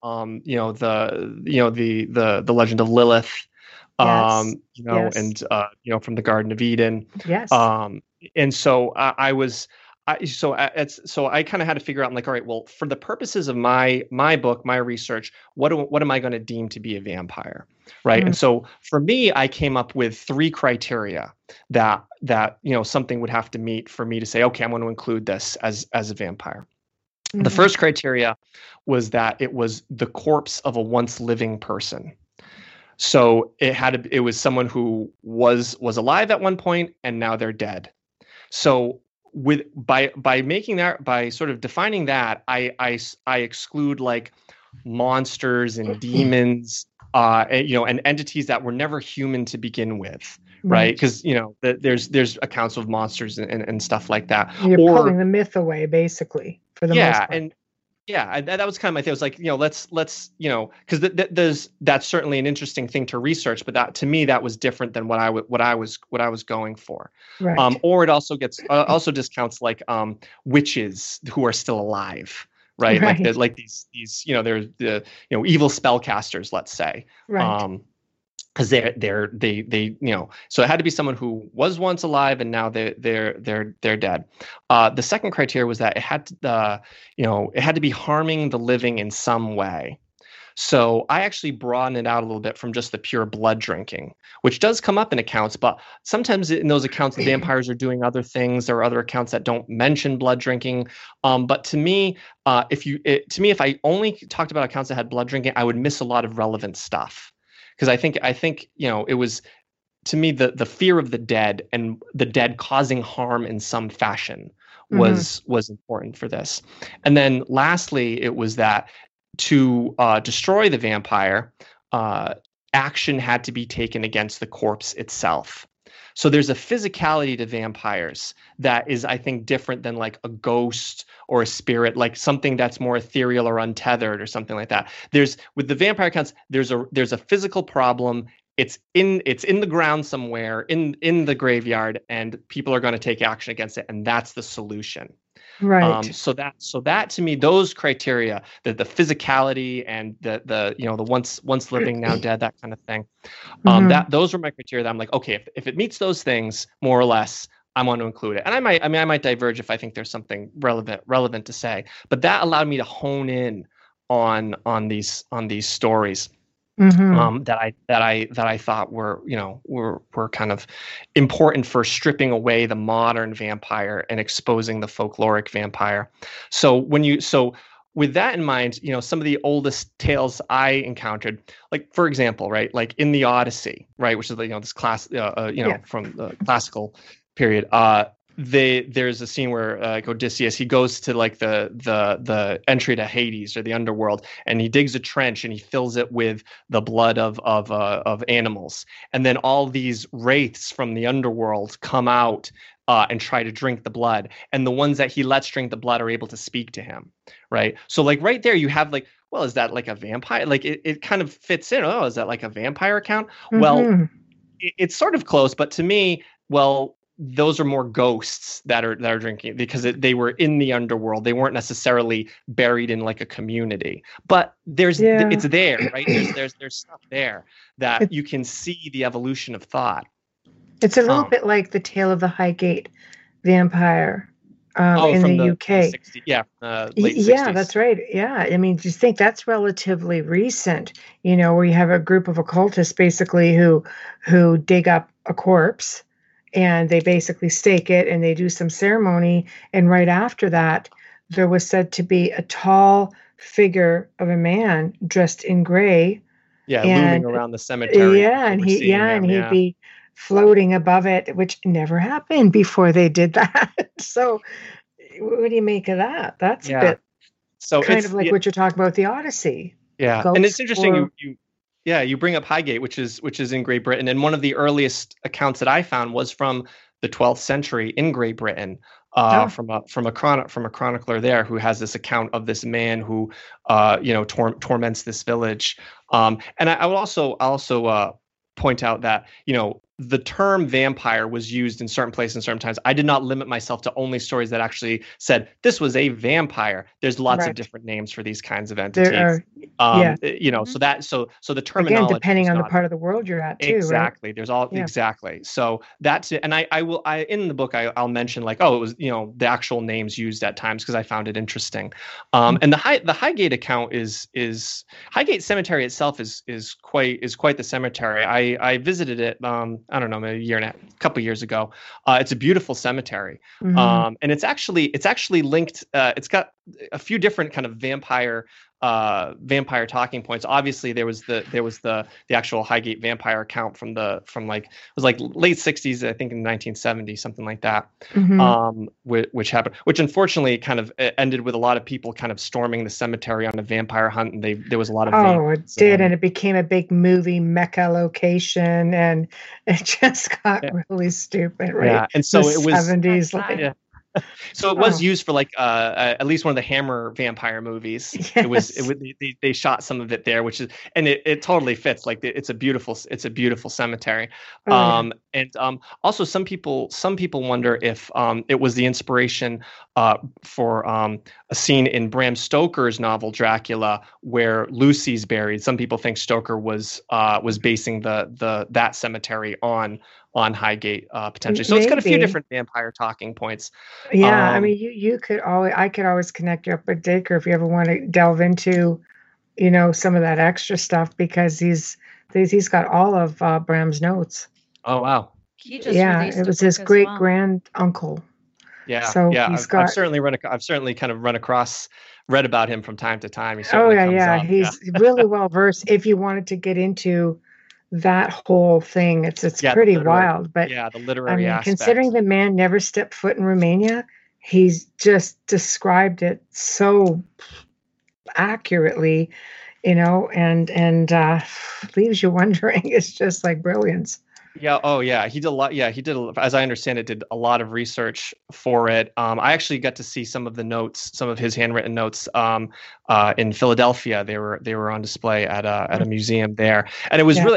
the legend of Lilith, Yes. and from the Garden of Eden. Yes. And so I kind of had to figure out, like, all right, well, for the purposes of my book, my research, what am I going to deem to be a vampire, right? And so for me, I came up with 3 criteria that something would have to meet for me to say, okay, I'm going to include this as a vampire. The first criteria was that it was the corpse of a once living person. So it was someone who was alive at one point and now they're dead. So by making that, by sort of defining that, I exclude like monsters and demons, and entities that were never human to begin with, right? Because there's accounts of monsters and stuff like that. You're pulling the myth away, basically, for the most part. That was kind of my thing. It was like, let's because that's certainly an interesting thing to research, but that to me that was different than what I was going for. Right. Or it also gets also discounts like witches who are still alive, right? Like these they're the evil spellcasters, let's say. Right. Because they so it had to be someone who was once alive and now they're dead. The second criteria was that it had to be harming the living in some way. So I actually broadened it out a little bit from just the pure blood drinking, which does come up in accounts, but sometimes in those accounts the vampires are doing other things. There are other accounts that don't mention blood drinking. But to me, if I only talked about accounts that had blood drinking, I would miss a lot of relevant stuff. Because I think it was, to me, the fear of the dead and the dead causing harm in some fashion was important for this. And then lastly, it was that to destroy the vampire, action had to be taken against the corpse itself. So there's a physicality to vampires that is, I think, different than like a ghost or a spirit, like something that's more ethereal or untethered or something like that. With the vampire accounts, there's a physical problem. It's in the ground somewhere in the graveyard, and people are going to take action against it, and that's the solution. Right. So that to me, those criteria, the physicality and the once living now dead, that kind of thing, those were my criteria. That I'm like, okay, if it meets those things more or less, I want to include it. And I might diverge if I think there's something relevant to say. But that allowed me to hone in on these stories. That I thought were kind of important for stripping away the modern vampire and exposing the folkloric vampire. So with that in mind, some of the oldest tales I encountered, like for example, right, like in the Odyssey, right, which is this class, from the classical period. There's a scene where Odysseus, he goes to like the entry to Hades or the underworld, and he digs a trench and he fills it with the blood of animals, and then all these wraiths from the underworld come out and try to drink the blood, and the ones that he lets drink the blood are able to speak to him, right? So like right there you have like, well, is that like a vampire? Like it kind of fits in. Oh, is that like a vampire account? Well, it's sort of close, but to me, well, those are more ghosts that are drinking, because they were in the underworld. They weren't necessarily buried in like a community, but it's there, right? There's stuff there that you can see the evolution of thought. It's a little bit like the Tale of the Highgate vampire in the UK. Late 60s. That's right. Yeah, I mean, just think that's relatively recent. Where you have a group of occultists basically who dig up a corpse, and they basically stake it and they do some ceremony. And right after that, there was said to be a tall figure of a man dressed in gray. Yeah, looming around the cemetery. Yeah, and he'd be floating above it, which never happened before they did that. So what do you make of that? That's a Yeah. bit So kind it's of like what you're talking about, the Odyssey. yeah, and it's Ghosts interesting or you bring up Highgate, which is in Great Britain, and one of the earliest accounts that I found was from the 12th century in Great Britain, oh, from a chronicler there who has this account of this man who torments this village. And I will also point out that the term vampire was used in certain places and certain times. I did not limit myself to only stories that actually said this was a vampire. There's lots of right. different names for these kinds of There entities. are, yeah. So the Again, terminology depending is on the not part of the world you're at too, right? exactly. There's all Yeah. exactly. So that's it. And I in the book I'll mention like, oh, it was the actual names used at times because I found it interesting. And the Highgate account is Highgate Cemetery itself is quite the cemetery. I visited it I don't know, maybe a couple years ago. It's a beautiful cemetery. Mhm. And it's actually linked. It's got a few different kind of vampire talking points. Obviously, there was the actual Highgate vampire account from like it was like late 60s, I think in 1970, something like that. Mhm. Which happened, which unfortunately kind of ended with a lot of people kind of storming the cemetery on a vampire hunt, and there was a lot of Oh, it vampires. did, and it became a big movie mecca location, and it just got Yeah, really stupid, right? yeah, and The so it was 70s, Sad. yeah. So it was oh, used for like at least one of the Hammer vampire movies. yes. They shot some of it there, which is and it totally fits. Like it's a beautiful cemetery. Oh, yeah. And also some people wonder if it was the inspiration for a scene in Bram Stoker's novel Dracula where Lucy's buried. Some people think Stoker was basing that cemetery on Highgate potentially. So it's got a few Maybe. different vampire talking points. Yeah, I mean, you could always, I could always connect you up with Dacre if you ever want to delve into, some of that extra stuff because he's got all of Bram's notes. Oh wow. He just Yeah, released it a was book his as great well. grand uncle. Yeah, So yeah. he's I've got, certainly kind of read about him from time to time. He oh certainly yeah, comes yeah, up. Yeah, he's really well versed. If you wanted to get into that whole thing, it's yeah. pretty wild. But The I literary mean, considering aspect. the man never stepped foot in Romania, he's just described it so accurately, and leaves you wondering. It's just like brilliance. Yeah. Oh, yeah. He did a lot. Yeah, he did. As I understand it, did a lot of research for it. I actually got to see some of the notes, some of his handwritten notes, in Philadelphia. They were on display at a museum there, and it was Yeah. really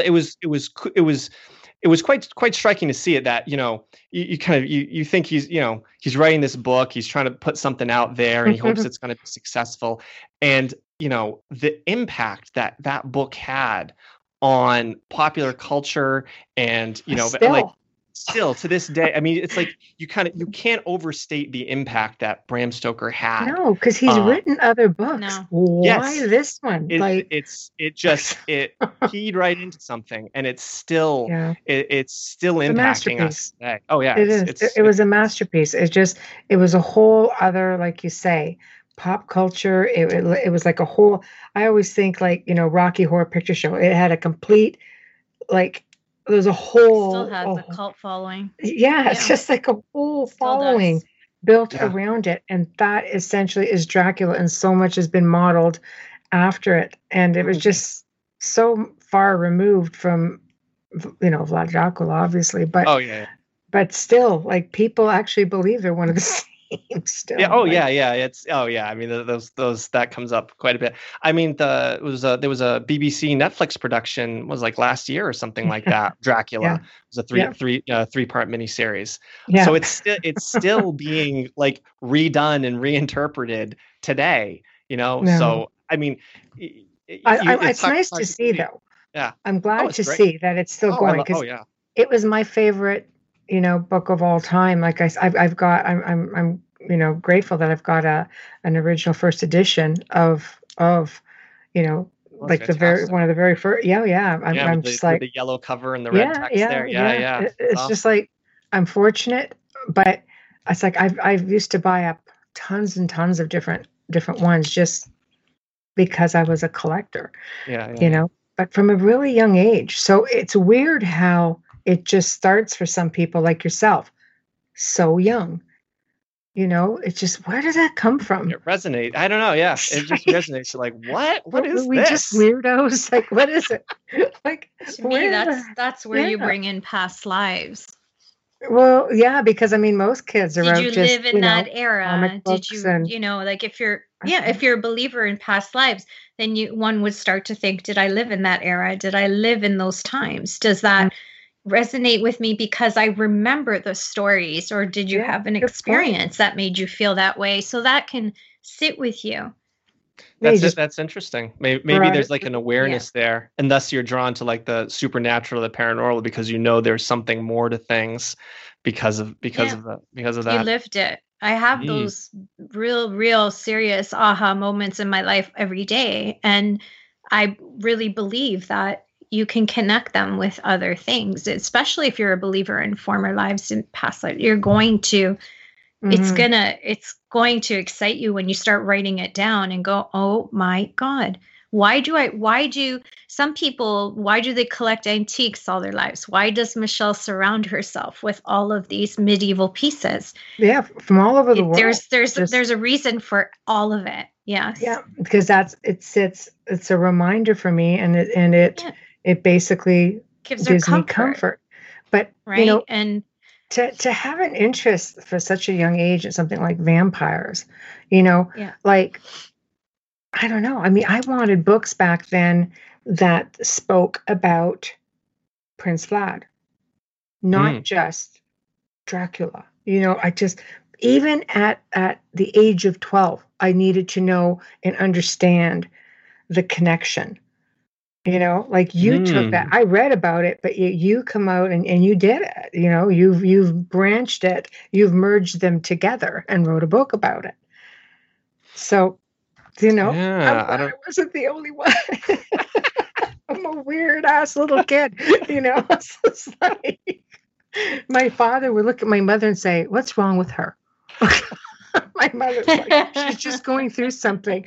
it was quite striking to see it. That you kind of you think he's writing this book, he's trying to put something out there, and he hopes it's going to be successful, and the impact that book had on popular culture and like still to this day. I mean, it's like you can't overstate the impact that Bram Stoker had. No, because he's written other books. No. Why Yes. this one? It keyed right into something, and it's still Yeah. it's still It's a impacting us masterpiece. today. Oh yeah, It is. It was a masterpiece. It was a whole other, like you say, pop culture. It was like a whole. I always think like Rocky Horror Picture Show. It had a complete like. There's a whole. Still has a cult following. Yeah, it's just like a whole Still following does. built Yeah. around it, and that essentially is Dracula, and so much has been modeled after it, and it was just so far removed from Vlad Dracula, obviously, but Oh yeah. but still, like people actually believe they're one of the same. Still, Yeah. Oh like, yeah. It's I mean, those that comes up quite a bit. I mean, there was a BBC Netflix production was like last year or something like that. Dracula. Yeah. It was a three-part miniseries. Yeah. So it's still being like redone and reinterpreted today. No. So I mean, it's nice to see though. Yeah. I'm glad it's to great. see that it's still going because yeah. it was my favorite, book of all time. Like I've got, I'm grateful that I've got an original first edition of, like fantastic. one of the very first. Yeah, yeah. I'm just like with the yellow cover and the red text there. Yeah. It's just like I'm fortunate, but it's like I've used to buy up tons and tons of different ones just because I was a collector. Yeah. But from a really young age. So it's weird how it just starts for some people like yourself so young. It's just, where does that come from? It resonates. I don't know. Yeah, it just resonates. Like, what is we this? Just weirdos? Like, what is it? Like, to me, that's where you bring in past lives. Well, yeah, because I mean, most kids are. Did you live in that era? Did you, like if you're a believer in past lives, then one would start to think, did I live in that era? Did I live in those times? Does that resonate with me because I remember the stories, or did you have an experience that made you feel that way? So that can sit with you. That's interesting. Maybe there's like an awareness there, and thus you're drawn to like the supernatural, the paranormal, because there's something more to things because of that. You lived it. I have those real serious aha moments in my life every day, and I really believe that you can connect them with other things, especially if you're a believer in former lives and past lives. You're going to. It's going to excite you when you start writing it down and go, oh my God, why do they collect antiques all their lives? Why does Michelle surround herself with all of these medieval pieces? Yeah, from all over the world. There's a reason for all of it. Yes. Yeah, because it's a reminder for me, and it basically gives me comfort. But and to have an interest for such a young age in something like vampires, like, I don't know. I mean, I wanted books back then that spoke about Prince Vlad, not just Dracula. I just, even at the age of 12, I needed to know and understand the connection. Like you took that. I read about it, but you come out and you did it. You've branched it. You've merged them together and wrote a book about it. So, I wasn't the only one. I'm a weird ass little kid. It's just like my father would look at my mother and say, "What's wrong with her?" My mother's like, she's just going through something.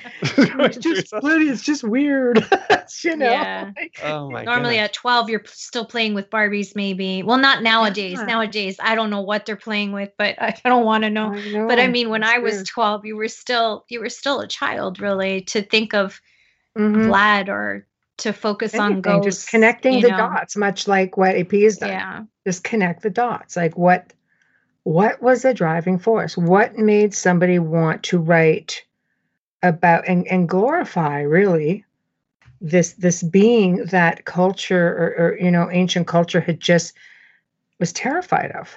It's just weird. Yeah. Oh my Normally goodness. at 12, you're still playing with Barbies, maybe. Well, not nowadays. Yeah. Nowadays, I don't know what they're playing with, but I don't want to know. But I mean, when I was 12, you were still a child, really, to think of Vlad or to focus on ghosts. Just connecting the dots, much like what AP has done. Yeah. Just connect the dots. Like what was the driving force? What made somebody want to write about and glorify, really, this being that culture or ancient culture was terrified of?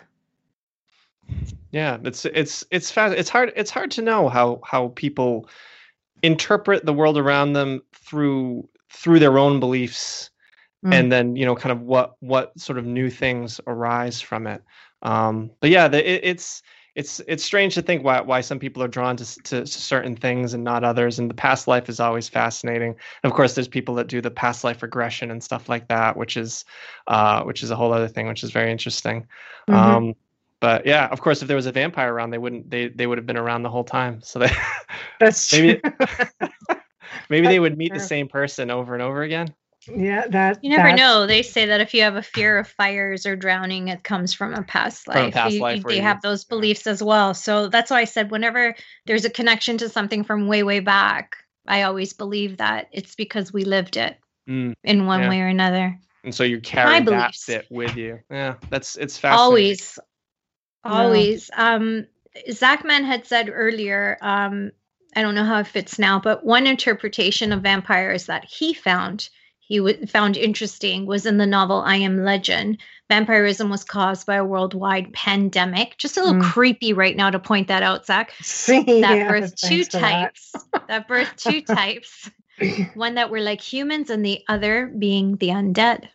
Yeah, it's hard to know how people interpret the world around them through their own beliefs, and then kind of what sort of new things arise from it. But yeah, it's strange to think why some people are drawn to certain things and not others. And the past life is always fascinating. And of course, there's people that do the past life regression and stuff like that, which is a whole other thing, which is very interesting. But yeah, of course, if there was a vampire around, they would have been around the whole time. So that's true. Maybe they would meet the same person over and over again. Yeah, you never know. They say that if you have a fear of fires or drowning, it comes from a past life. They have those beliefs as well. So that's why I said whenever there's a connection to something from way, way back, I always believe that it's because we lived it in one way or another. And so you carry that bit with you. Yeah, it's fascinating. Always. Zachman had said earlier, I don't know how it fits now, but one interpretation of vampires that he found interesting was in the novel I Am Legend. Vampirism was caused by a worldwide pandemic. Just a little creepy right now to point that out, Zach. That birthed two types. That birthed two types. One that were like humans and the other being the undead.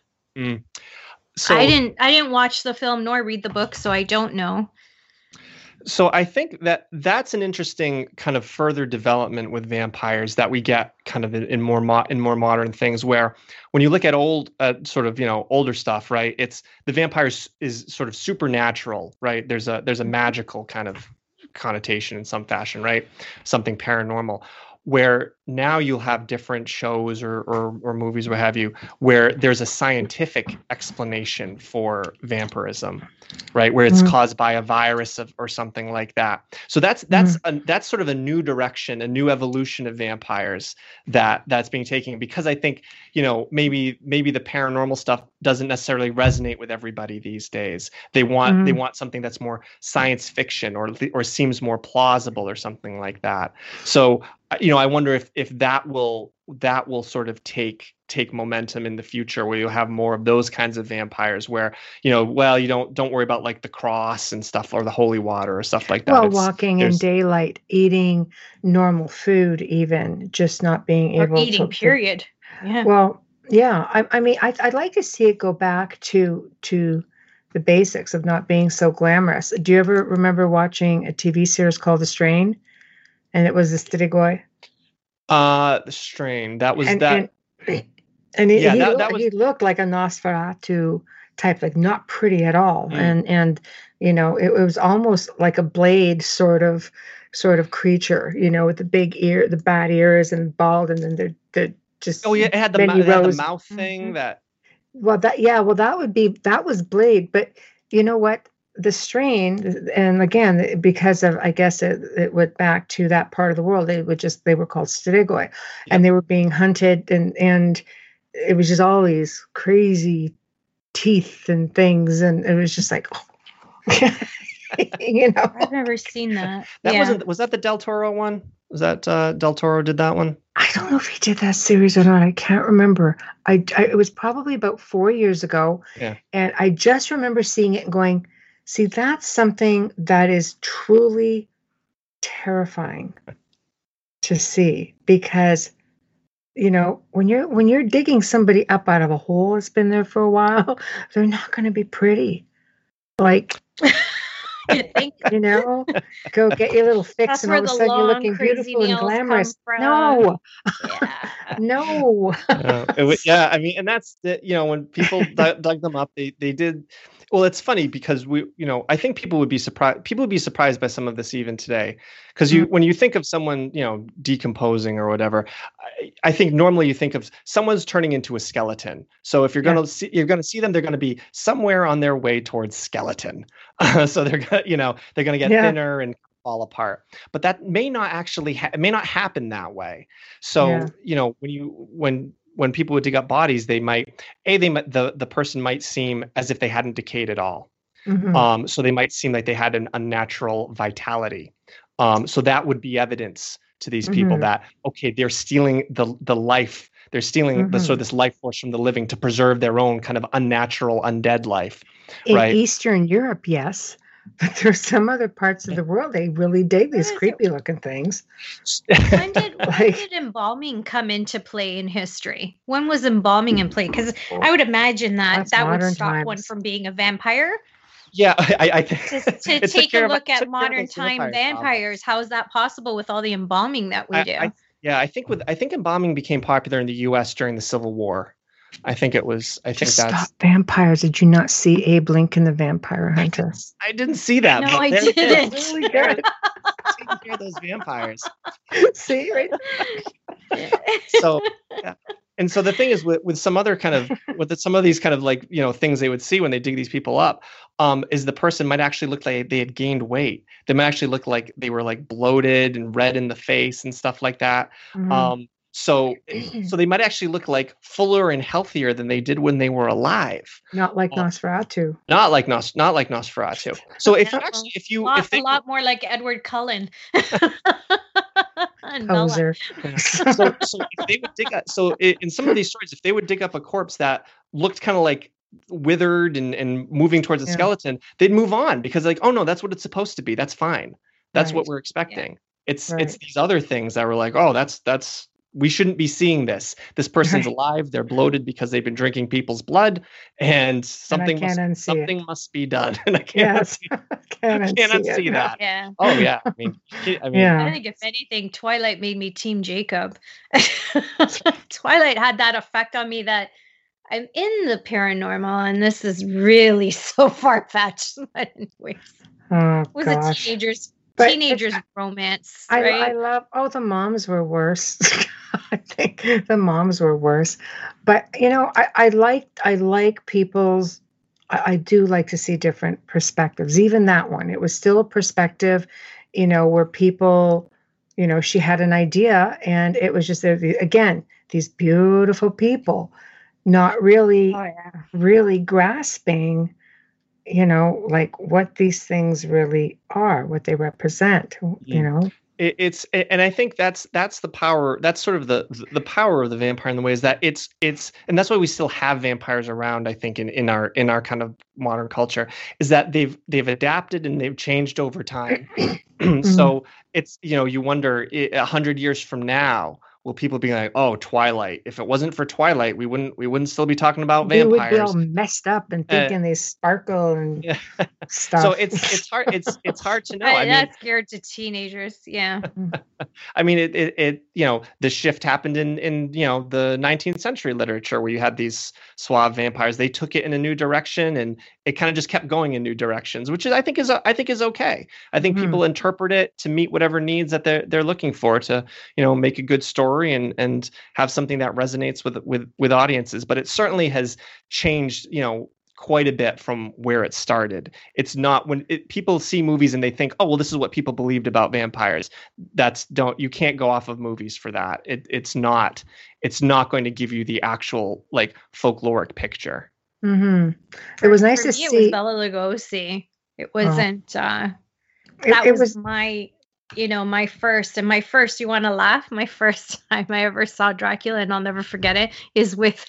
So I didn't watch the film nor read the book, so I don't know. So I think that's an interesting kind of further development with vampires that we get kind of in more modern things, where when you look at old sort of older stuff, right? It's the vampires is sort of supernatural, right? There's a magical kind of connotation in some fashion, right? Something paranormal. Where now you'll have different shows or movies, what have you, where there's a scientific explanation for vampirism, right? Where it's caused by a virus or something like that. So that's sort of a new direction, a new evolution of vampires that's being taken, because I think, maybe the paranormal stuff doesn't necessarily resonate with everybody these days. They want something that's more science fiction or seems more plausible or something like that. So I wonder if that will sort of take momentum in the future, where you'll have more of those kinds of vampires where, you don't worry about like the cross and stuff, or the holy water or stuff like that. Well, walking in daylight, eating normal food, even just not being able to eating, period. Yeah. Well, yeah. I mean, I'd like to see it go back to the basics of not being so glamorous. Do you ever remember watching a TV series called The Strain? And it was the Strigoi. The Strain. That was that. And he looked like a Nosferatu type, like not pretty at all. And it was almost like a Blade sort of creature, with the big ear, the bad ears, and bald, and then the just. Oh yeah, it had the mouth thing that. Well, that was Blade, but you know what? The Strain, and again, because of, I guess it went back to that part of the world, they were called Strigoi, and they were being hunted, and it was just all these crazy teeth and things, and it was just like, I've never seen that. Was that the Del Toro one? Was that Del Toro did that one? I don't know if he did that series or not. I can't remember. It was probably about 4 years ago, and I just remember seeing it and going, see, that's something that is truly terrifying to see, because, when you're digging somebody up out of a hole that's been there for a while, they're not going to be pretty. Like, you think, go get your little fix, and all of a sudden you're looking beautiful and glamorous. No, no. I mean, and that's when people dug them up, they did. Well, it's funny because I think people would be surprised by some of this even today, because when you think of someone, decomposing or whatever, I think normally you think of someone's turning into a skeleton. So if you're going to see them, they're going to be somewhere on their way towards skeleton. So they're going to get thinner and fall apart. But that may not actually it may not happen that way. So when people would dig up bodies, the person might seem as if they hadn't decayed at all. Mm-hmm. So they might seem like they had an unnatural vitality. So that would be evidence to these people that, okay, they're stealing the life. They're stealing this life force from the living to preserve their own kind of unnatural, undead life. In right? Eastern Europe, yes. But there's some other parts of the world, they really dig these creepy looking things. When did embalming come into play in history? When was embalming in play? Because I would imagine that would stop one from being a vampire. Yeah, I think to take a look at modern time vampires. How is that possible with all the embalming that we do? I think embalming became popular in the U.S. during the Civil War. I think Stop vampires. Did you not see Abe Lincoln, the Vampire Hunter? I didn't see that. No, I didn't. Really good. Taking care of those vampires. See, right? So, yeah. And so the thing is, with some other kind of some of these kind of like things they would see when they dig these people up, is the person might actually look like they had gained weight. They might actually look like they were like bloated and red in the face and stuff like that. Mm-hmm. So they might actually look like fuller and healthier than they did when they were alive. Not like Nosferatu. Not like Nosferatu. So a lot more like Edward Cullen. Poser. So if they would dig up, in some of these stories, if they would dig up a corpse that looked kind of like withered and moving towards a skeleton, they'd move on because like, oh no, that's what it's supposed to be. That's fine. That's what we're expecting. Yeah. It's these other things that were like, oh, that's we shouldn't be seeing this. This person's alive. They're bloated because they've been drinking people's blood, and something must be done. And I cannot see that. Yeah. Oh yeah. I mean, I think if anything, Twilight made me Team Jacob. Twilight had that effect on me that I'm in the paranormal, and this is really so far-fetched. But anyways, oh, was a teenager's teenagers romance, right? I love, the moms were worse. I think the moms were worse. But, I like people's, I do like to see different perspectives. Even that one, it was still a perspective, where people, she had an idea and it was just, again, these beautiful people not really, really grasping, like what these things really are, what they represent, and I think that's the power. That's sort of the power of the vampire in the way is that it's and that's why we still have vampires around. I think in our kind of modern culture is that they've adapted and they've changed over time. So it's you wonder 100 years from now. Will people be like, "Oh, Twilight? If it wasn't for Twilight, we wouldn't still be talking about vampires." We would be all messed up and thinking they sparkle and stuff. So it's hard. It's hard to know. That's scared to teenagers. Yeah. I mean, it the shift happened in the 19th century literature where you had these suave vampires. They took it in a new direction, and it kind of just kept going in new directions, which I think is okay. I think people interpret it to meet whatever needs that they're looking for to make a good story and have something that resonates with audiences. But it certainly has changed quite a bit from where it started. It's not when people see movies and they think, oh well, this is what people believed about vampires. You can't go off of movies for that. It's not going to give you the actual like folkloric picture. It was nice to see. It was Bela Lugosi. It wasn't. That was my. My first, you want to laugh? My first time I ever saw Dracula, and I'll never forget it, is with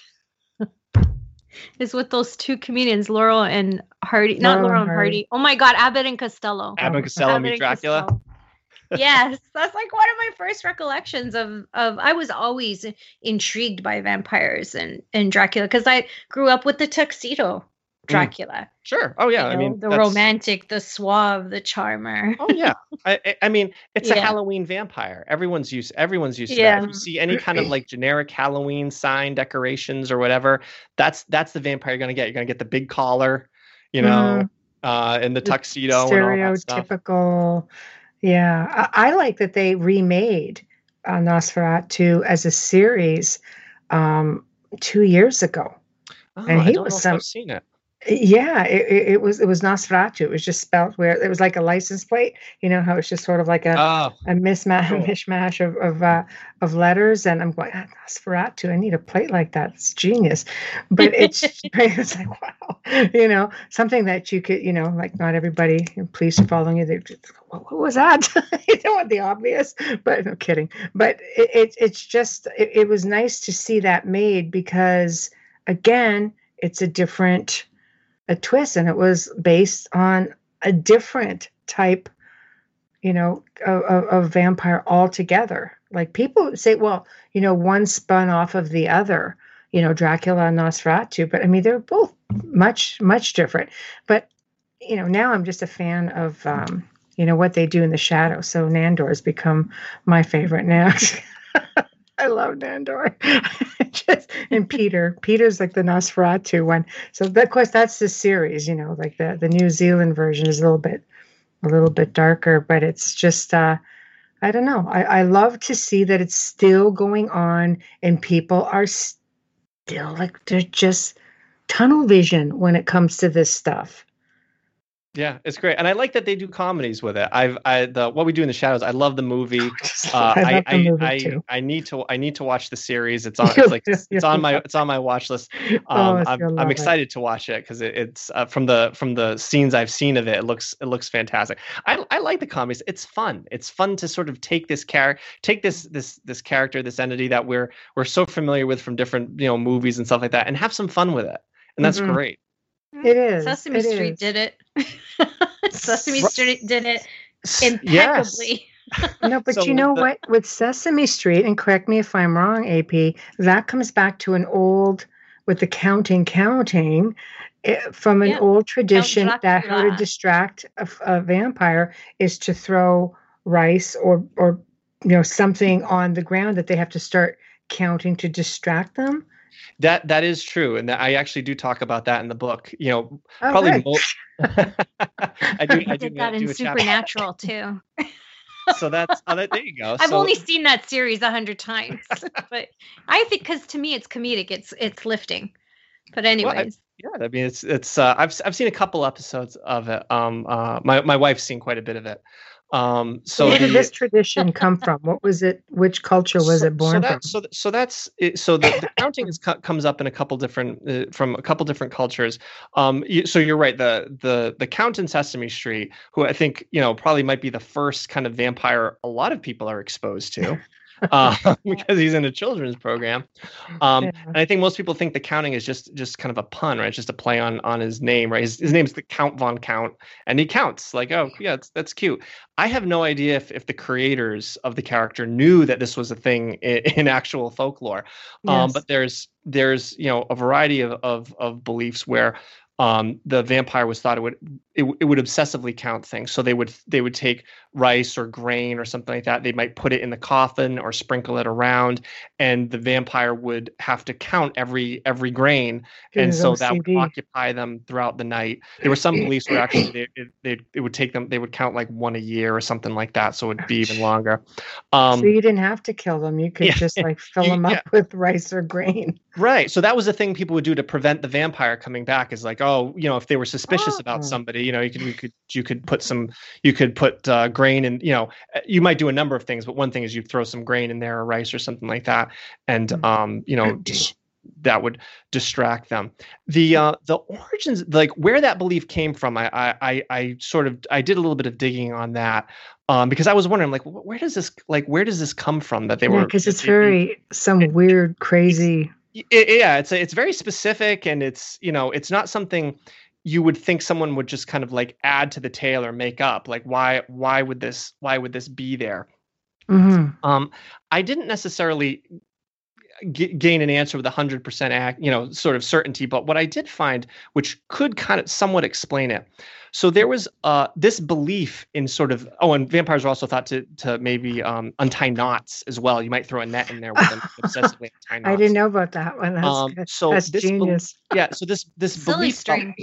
those two comedians, Laurel and Hardy. Not Laurel and Hardy. Oh my God, Abbott and Costello. Abbott and Costello meet Dracula. Yes, that's like one of my first recollections of I was always intrigued by vampires and Dracula because I grew up with the tuxedo Dracula. Sure. Oh yeah. I mean, the romantic, the suave, the charmer. Oh yeah. I mean, it's a Halloween vampire. Everyone's used to that. If you see any kind of like generic Halloween sign decorations or whatever, that's the vampire you're gonna get. You're gonna get the big collar, and the tuxedo. Stereotypical. And yeah, I like that they remade Nosferatu as a series 2 years ago, and I don't know if I've seen it. Yeah, it was Nosferatu. It was just spelled where it was like a license plate. You know how it's just sort of like a mishmash of letters. And I'm going, Nosferatu. I need a plate like that. It's genius. But it's like wow, something that you could, like not everybody. Police are following you. They just, what was that? You don't want the obvious, but no kidding. But it's just it was nice to see that made because again, it's a twist, and it was based on a different type, of vampire altogether. Like people say, well, one spun off of the other, Dracula and Nosferatu, but I mean, they're both much, much different. But, now I'm just a fan of, what they do in the shadow. So Nandor has become my favorite now. I love Nandor. And Peter's like the Nosferatu one. So of course that's the series, like the New Zealand version is a little bit darker, but it's just I don't know. I love to see that it's still going on and people are still like they're just tunnel vision when it comes to this stuff. Yeah, it's great, and I like that they do comedies with it. What We Do in the Shadows. I love the movie. I love the movie too. I need to watch the series. It's on my watch list. I'm excited to watch it because it's from the scenes I've seen of it. It looks fantastic. I like the comedies. It's fun. It's fun to sort of take this character, this entity that we're so familiar with from different movies and stuff like that, and have some fun with it. And that's great. It is. Sesame Street did it. Sesame Street did it impeccably. Yes. No, but what? With Sesame Street, and correct me if I'm wrong, AP, that comes back to an old, with the counting, from an old tradition that how to distract a vampire is to throw rice or something on the ground that they have to start counting to distract them. That is true, and I actually do talk about that in the book. You know, Oh, probably good. I did that in do a chapter. Supernatural too. So that's there you go. I've So only seen that series 100 times, but I think because to me it's comedic, it's lifting. But anyways, yeah, I mean it's I've seen a couple episodes of it. My wife's seen quite a bit of it. So where did this tradition come from? What was it? Which culture was it born from? So that's it. So the counting comes up in a couple different from a couple different cultures. So you're right. The Count in Sesame Street, who I think probably might be the first kind of vampire a lot of people are exposed to. Because he's in a children's program. And I think most people think the counting is just kind of a pun, right? It's just a play on his name, right? His name's the Count Von Count, and he counts like, oh yeah, that's cute. I have no idea if the creators of the character knew that this was a thing in actual folklore. Yes. But there's a variety of beliefs where the vampire was thought it would obsessively count things. So they would take rice or grain or something like that. They might put it in the coffin or sprinkle it around, and the vampire would have to count every grain, and so that would occupy them throughout the night. There were some beliefs where actually it would take them. They would count like one a year or something like that, so it'd be even longer. So you didn't have to kill them. You could just like fill them up with rice or grain. Right. So that was the thing people would do to prevent the vampire coming back. Is like, if they were suspicious about somebody, you could put grain in. You might do a number of things, but one thing is you throw some grain in there or rice or something like that, and that would distract them. The origins, like where that belief came from, I did a little bit of digging on that. Because I was wondering, like, where does this come from? That they were, because it's some weird, crazy. It's very specific, and it's not something you would think someone would just kind of like add to the tale or make up. Like, why would this be there? Mm-hmm. I didn't necessarily gain an answer with 100% sort of certainty, but what I did find, which could kind of somewhat explain it. So there was this belief in sort of, and vampires are also thought to maybe untie knots as well. You might throw a net in there with them obsessively untie knots. I didn't know about that one. That's genius. So this silly belief, string.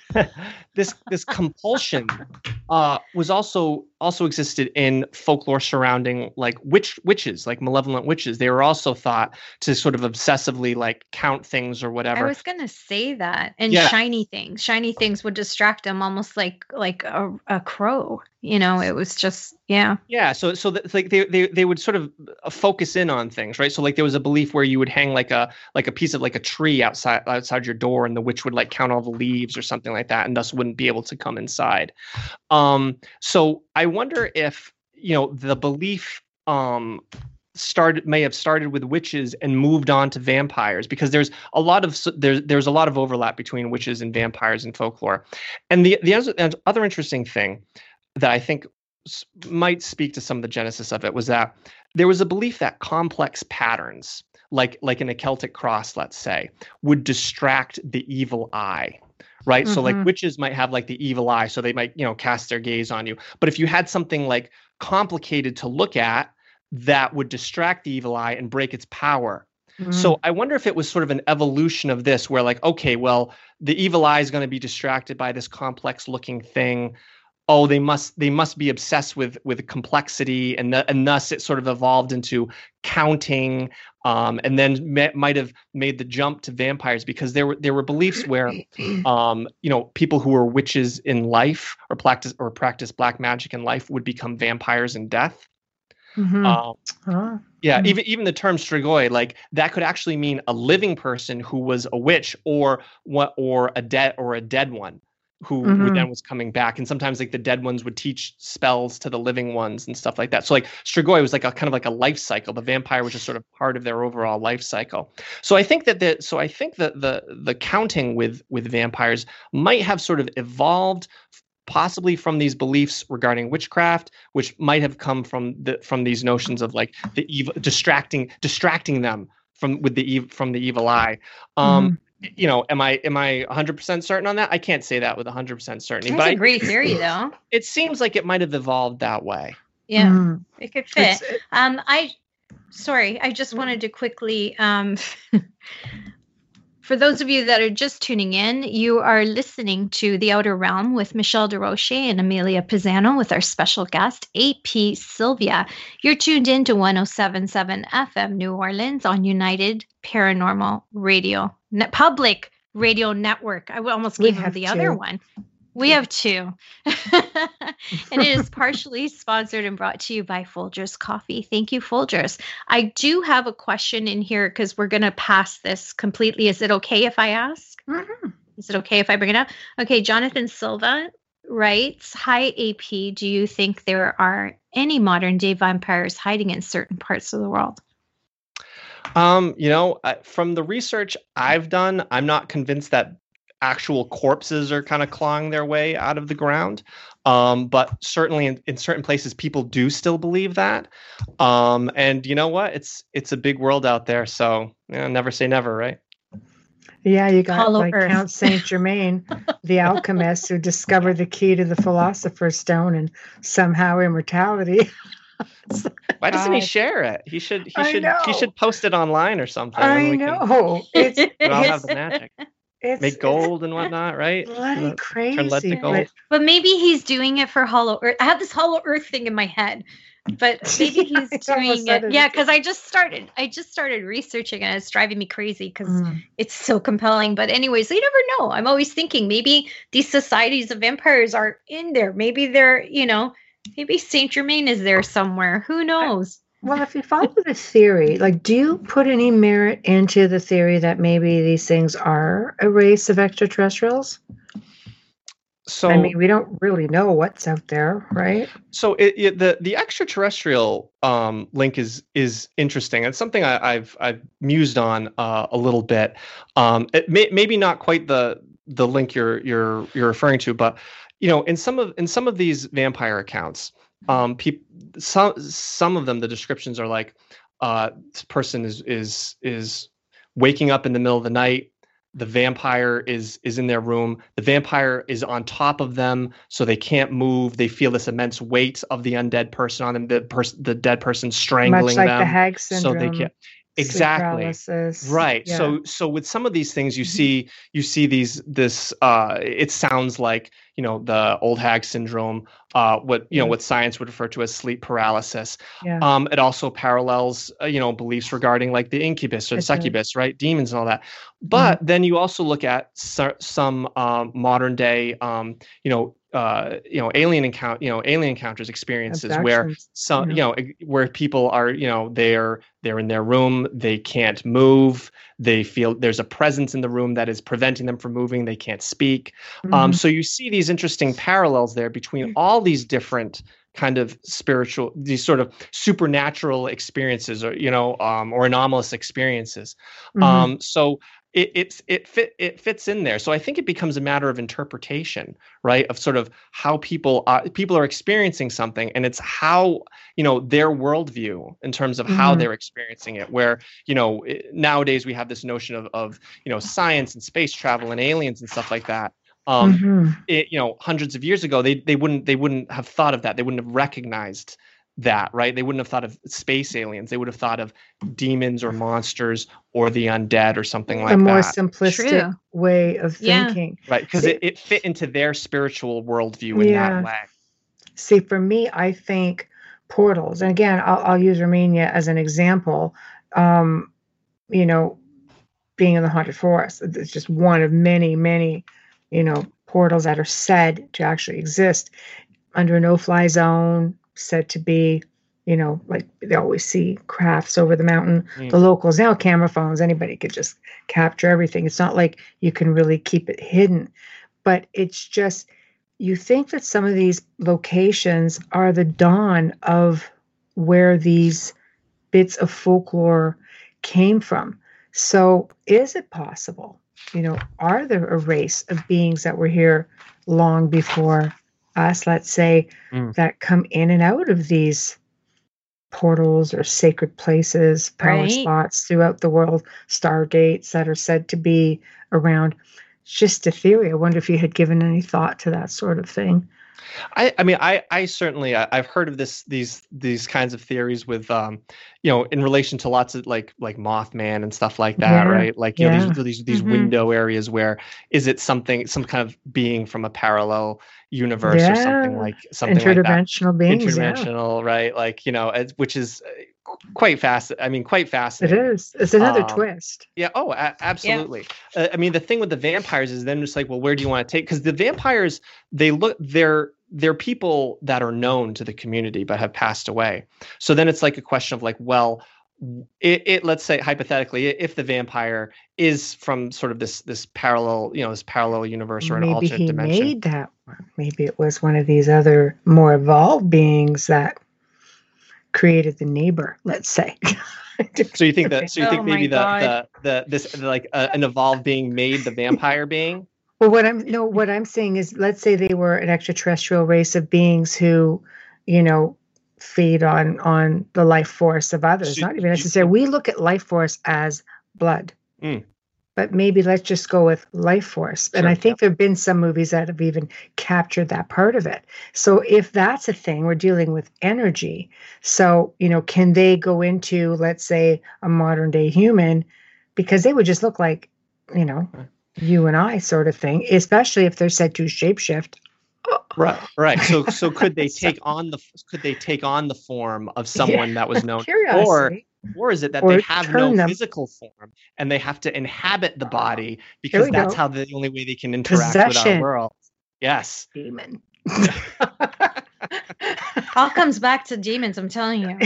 this compulsion was also existed in folklore surrounding like witches, like malevolent witches. They were also thought to sort of obsessively like count things or whatever. I was gonna say that, and shiny things would distract them, almost like a crow. It was just So like they would sort of focus in on things, right? So like there was a belief where you would hang like a piece of like a tree outside your door, and the witch would like count all the leaves or something like that, and thus wouldn't be able to come inside. So I wonder if the belief may have started with witches and moved on to vampires, because there's a lot of overlap between witches and vampires in folklore. And the other interesting thing that I think might speak to some of the genesis of it was that there was a belief that complex patterns, like in a Celtic cross, let's say, would distract the evil eye. Right. Mm-hmm. So like witches might have like the evil eye, so they might, cast their gaze on you. But if you had something like complicated to look at, that would distract the evil eye and break its power. Mm-hmm. So I wonder if it was sort of an evolution of this, where like, okay, well, the evil eye is going to be distracted by this complex looking thing. Oh, they must be obsessed with complexity, and thus it sort of evolved into counting, and then might have made the jump to vampires, because there were beliefs where people who were witches in life or practice black magic in life would become vampires in death. Mm-hmm. Even the term strigoi, like that could actually mean a living person who was a witch or a dead one who then was coming back. And sometimes like the dead ones would teach spells to the living ones and stuff like that. So like strigoi was like a kind of like a life cycle. The vampire was just sort of part of their overall life cycle. So I think that the counting with vampires might have sort of evolved possibly from these beliefs regarding witchcraft, which might have come from these notions of like the evil, distracting them from the evil eye. Am I 100% certain on that? I can't say that with 100% certainty. That's a great theory, though. It seems like it might have evolved that way. Yeah, it could fit. I just wanted to quickly For those of you that are just tuning in, you are listening to The Outer Realm with Michelle DeRoche and Amelia Pisano with our special guest, AP Sylvia. You're tuned in to 107.7 FM New Orleans on United Paranormal Radio, Public Radio Network. I almost gave him the other one. We have two. And it is partially sponsored and brought to you by Folgers Coffee. Thank you, Folgers. I do have a question in here because we're going to pass this completely. Is it okay if I ask? Mm-hmm. Is it okay if I bring it up? Okay, Jonathan Silva writes, hi, AP. Do you think there are any modern day vampires hiding in certain parts of the world? From the research I've done, I'm not convinced that actual corpses are kind of clawing their way out of the ground. But certainly in certain places, people do still believe that. And you know what? It's a big world out there. So never say never, right? Yeah, you got Count Saint Germain, the alchemist who discovered the key to the Philosopher's Stone and somehow immortality. Why doesn't he share it? He should post it online or something. I know. It's we all have the magic. Make gold and whatnot, right? Bloody crazy. Turn lead to gold. But maybe he's doing it for Hollow Earth. I have this Hollow Earth thing in my head, but maybe he's doing it. Yeah, because I just started researching and it's driving me crazy because it's so compelling. But anyways, you never know. I'm always thinking maybe these societies of vampires are in there. Maybe they're, maybe Saint Germain is there somewhere. Who knows? Well, if you follow the theory, do you put any merit into the theory that maybe these things are a race of extraterrestrials? So, I mean, we don't really know what's out there, right? So the extraterrestrial link is interesting. It's something I've mused on a little bit. It maybe not quite the link you're referring to, but in some of these vampire accounts. Some of them, the descriptions are like, this person is waking up in the middle of the night. The vampire is in their room. The vampire is on top of them, so they can't move. They feel this immense weight of the undead person on them. The dead person strangling them. Much like the hag syndrome. So they can't. Exactly. Right. Yeah. So with some of these things, you see this. It sounds like the old hag syndrome. What science would refer to as sleep paralysis. Yeah. It also parallels beliefs regarding like the incubus or the succubus, right? Demons and all that. But then you also look at some modern day alien encounters experiences where where people are they're in their room, they can't move, they feel there's a presence in the room that is preventing them from moving, they can't speak. So you see these interesting parallels there between all these different kind of spiritual, these sort of supernatural experiences or anomalous experiences. So it fits in there. So I think it becomes a matter of interpretation, right? Of sort of how people are experiencing something, and it's how their worldview in terms of how they're experiencing it. Where nowadays we have this notion of science and space travel and aliens and stuff like that. Hundreds of years ago they wouldn't have thought of that. They wouldn't have recognized that, right? They wouldn't have thought of space aliens. They would have thought of demons or monsters or the undead or something like that. A more simplistic way of thinking. Right, because it fit into their spiritual worldview in that way. See, for me, I think portals, and again, I'll use Romania as an example, being in the haunted forest. It's just one of many, many, portals that are said to actually exist under a no-fly zone, said to be, like they always see crafts over the mountain. The locals now, camera phones, anybody could just capture everything. It's not like you can really keep it hidden, but it's just, you think that some of these locations are the dawn of where these bits of folklore came from. So is it possible, are there a race of beings that were here long before us, let's say, that come in and out of these portals or sacred places, power spots throughout the world, stargates that are said to be around? It's just a theory. I wonder if you had given any thought to that sort of thing. I mean, I certainly, I've heard of these kinds of theories with, in relation to lots of like Mothman and stuff like that, Yeah, right? Like, yeah. these window areas where is it some kind of being from a parallel universe or Yeah. something like that, Interdimensional beings, yeah. interdimensional, right? Like, which is quite fast. I mean, quite It fascinating. is. It's another Um, twist. yeah. Oh, Yeah. absolutely. I mean, the thing with the vampires is then just like, well, where do you want to take? Because the vampires, they're people that are known to the community but have passed away. So then it's like a question of like, well, let's say hypothetically, if the vampire is from sort of this parallel, this parallel universe or an Maybe alternate he dimension. made that one. Maybe it was one of these other more evolved beings that created the neighbor, let's say. So you think that? So you think Oh maybe my God. an evolved being made the vampire being? Well, what I'm saying is, let's say they were an extraterrestrial race of beings who, you know, feed on the life force of others. So Not even necessarily. We look at life force as blood, Mm. but maybe let's just go with life force. And Sure, I think there have been some movies that have even captured that part of it. So if that's a thing, we're dealing with energy. So, can they go into, let's say, a modern day human, because they would just look like, you know, you and I sort of thing, especially if they're said to shapeshift. Right. So could they take on the form of someone that was known, Curiosity. or is it that Or they have no turn them. physical form and they have to inhabit the body There because we that's go. how the only way they can interact with our Possession. world? Yes. Demon. All comes back to demons, I'm telling you.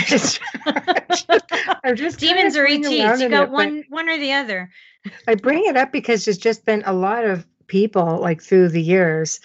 I'm just Demons or going ETs. around You in got it, but one or the other. I bring it up because there's just been a lot of people like through the years,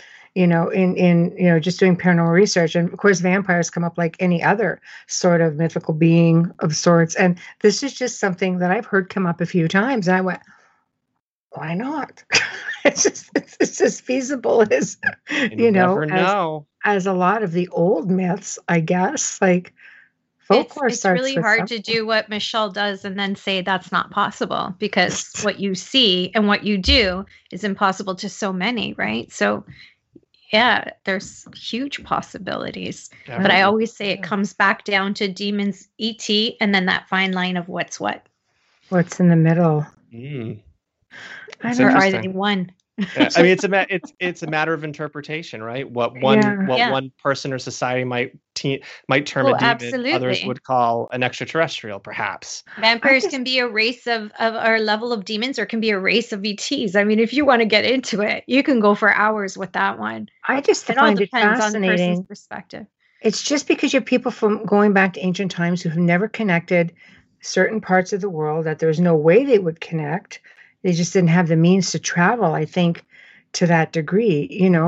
in just doing paranormal research, and of course vampires come up like any other sort of mythical being of sorts, and this is just something that I've heard come up a few times, and I went, why not? It's just feasible as You never know. as a lot of the old myths, I guess. Like folklore It's starts really with hard to something. do what Michelle does and then say that's not possible, because what you see and what you do is impossible to so many, right? So yeah, there's huge possibilities. But I Definitely. always say it comes back down to demons, ET, and then that fine line of what's what. What's in the middle? Mm. I It's don't Or know. are interesting. they one? Yeah, I mean, it's a matter of interpretation, right? What one Yeah. one person or society might term Oh, a demon, others absolutely. would call an extraterrestrial, perhaps. Vampires just- can be a race of our level of demons, or can be a race of ETs. I mean, if you want to get into it, you can go for hours with that one. I just It all find it depends on the person's fascinating. perspective. It's just because you have people from going back to ancient times who have never connected certain parts of the world that there's no way they would connect. They just didn't have the means to travel, I think, to that degree,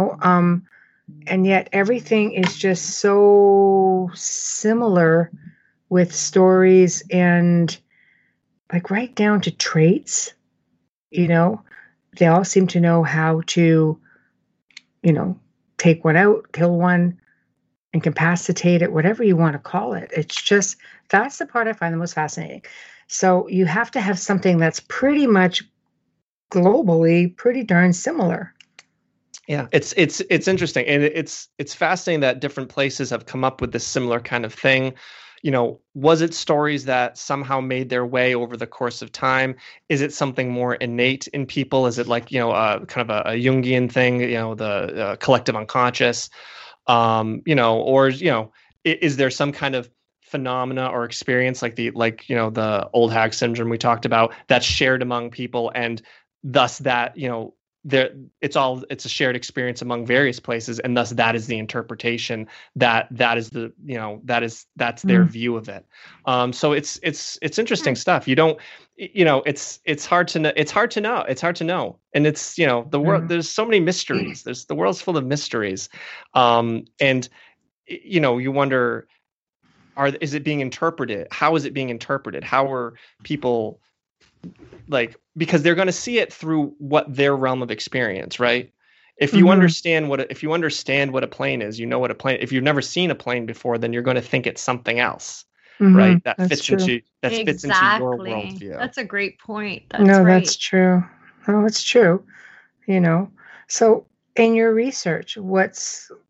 and yet everything is just so similar with stories and like right down to traits, you know. They all seem to know how to, take one out, kill one, incapacitate it, whatever you want to call it. It's just that's the part I find the most fascinating. So you have to have something that's pretty much globally pretty darn similar. Yeah, it's interesting, and it's fascinating that different places have come up with this similar kind of thing. Was it stories that somehow made their way over the course of time? Is it something more innate in people? Is it like kind of a Jungian thing? The collective unconscious. Or is there some kind of phenomena or experience like the old hag syndrome we talked about that's shared among people, and thus that it's a shared experience among various places, and thus that is the interpretation that is the that's their view of it. So it's interesting stuff. You don't it's hard to know. It's hard to know, and it's the world. There's so many mysteries. The world's full of mysteries, and you wonder, is it being interpreted? How is it being interpreted? How are people because they're going to see it through what their realm of experience, right? If you understand what a plane is, what a plane. If you've never seen a plane before, then you're going to think it's something else, right? That fits into your worldview. That's a great point. That's true. Oh, it's true. So in your research, what's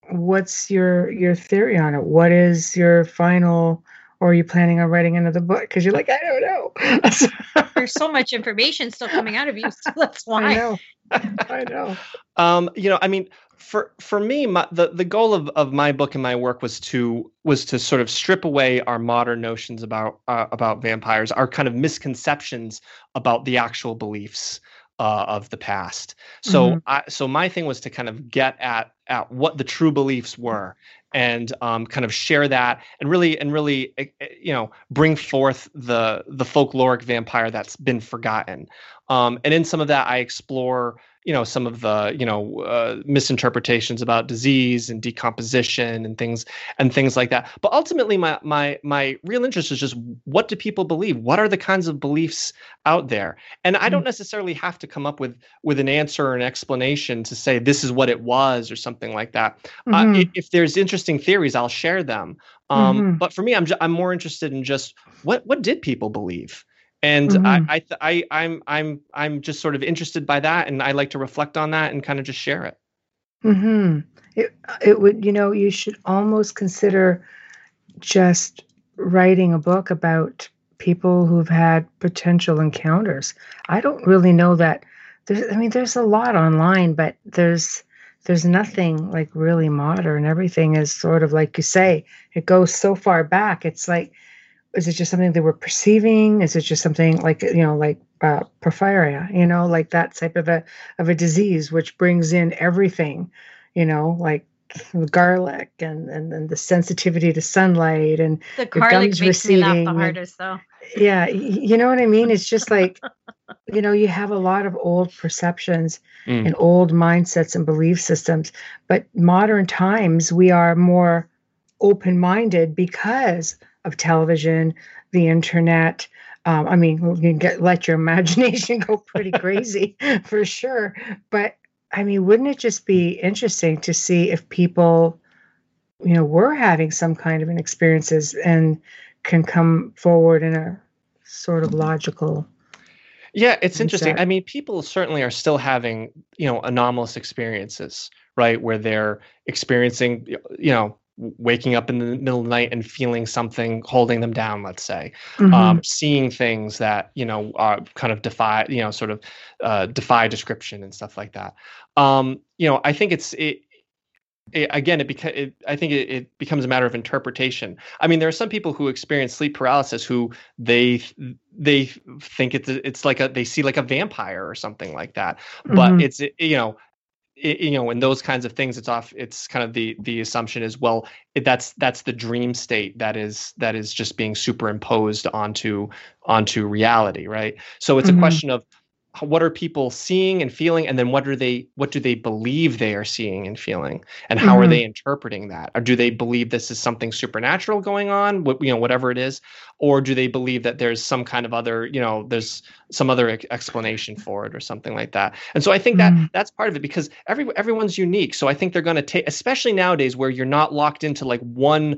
what's your theory on it? What is your final, or are you planning on writing another book? Because you're like, I don't know. There's so much information still coming out of you, so that's why. I know. I know. I mean, for me, the goal of my book and my work was to sort of strip away our modern notions about vampires, our kind of misconceptions about the actual beliefs of the past. So so my thing was to kind of get at what the true beliefs were, and kind of share that, and really bring forth the folkloric vampire that's been forgotten. And in some of that, I explore some of the misinterpretations about disease and decomposition and things like that. But ultimately, my real interest is just, what do people believe? What are the kinds of beliefs out there? And I don't necessarily have to come up with an answer or an explanation to say this is what it was or something like that. If there's interesting theories, I'll share them. But for me, I'm more interested in just what did people believe? And I'm just sort of interested by that, and I like to reflect on that and kind of just share it. It would, you should almost consider just writing a book about people who've had potential encounters. I don't really know that. There's a lot online, but there's nothing like really modern. Everything is sort of like you say, it goes so far back. It's like, is it just something they were perceiving? Is it just something like, porphyria, like that type of a disease, which brings in everything, like garlic and the sensitivity to sunlight and the garlic makes me laugh the hardest, though. Yeah, you know what I mean? It's just like, you have a lot of old perceptions and old mindsets and belief systems, but modern times we are more open-minded because of television, the internet. You can let your imagination go pretty crazy for sure. But wouldn't it just be interesting to see if people, were having some kind of an experiences and can come forward in a sort of logical. Yeah, it's interesting. People certainly are still having, anomalous experiences, right? Where they're experiencing, waking up in the middle of the night and feeling something holding them down, let's say, seeing things that, kind of defy, defy description and stuff like that. I think it becomes a matter of interpretation. There are some people who experience sleep paralysis who they think it's like they see like a vampire or something like that, but it's in those kinds of things, it's kind of the assumption is, well, that's the dream state that is just being superimposed onto reality, right? So it's a question of, what are people seeing and feeling, and then what do they believe they are seeing and feeling, and how are they interpreting that? Or do they believe this is something supernatural going on, whatever it is, or do they believe that there's some kind of other, there's some other explanation for it or something like that? And so I think that's part of it, because everyone's unique. So I think they're going to take, especially nowadays where you're not locked into like one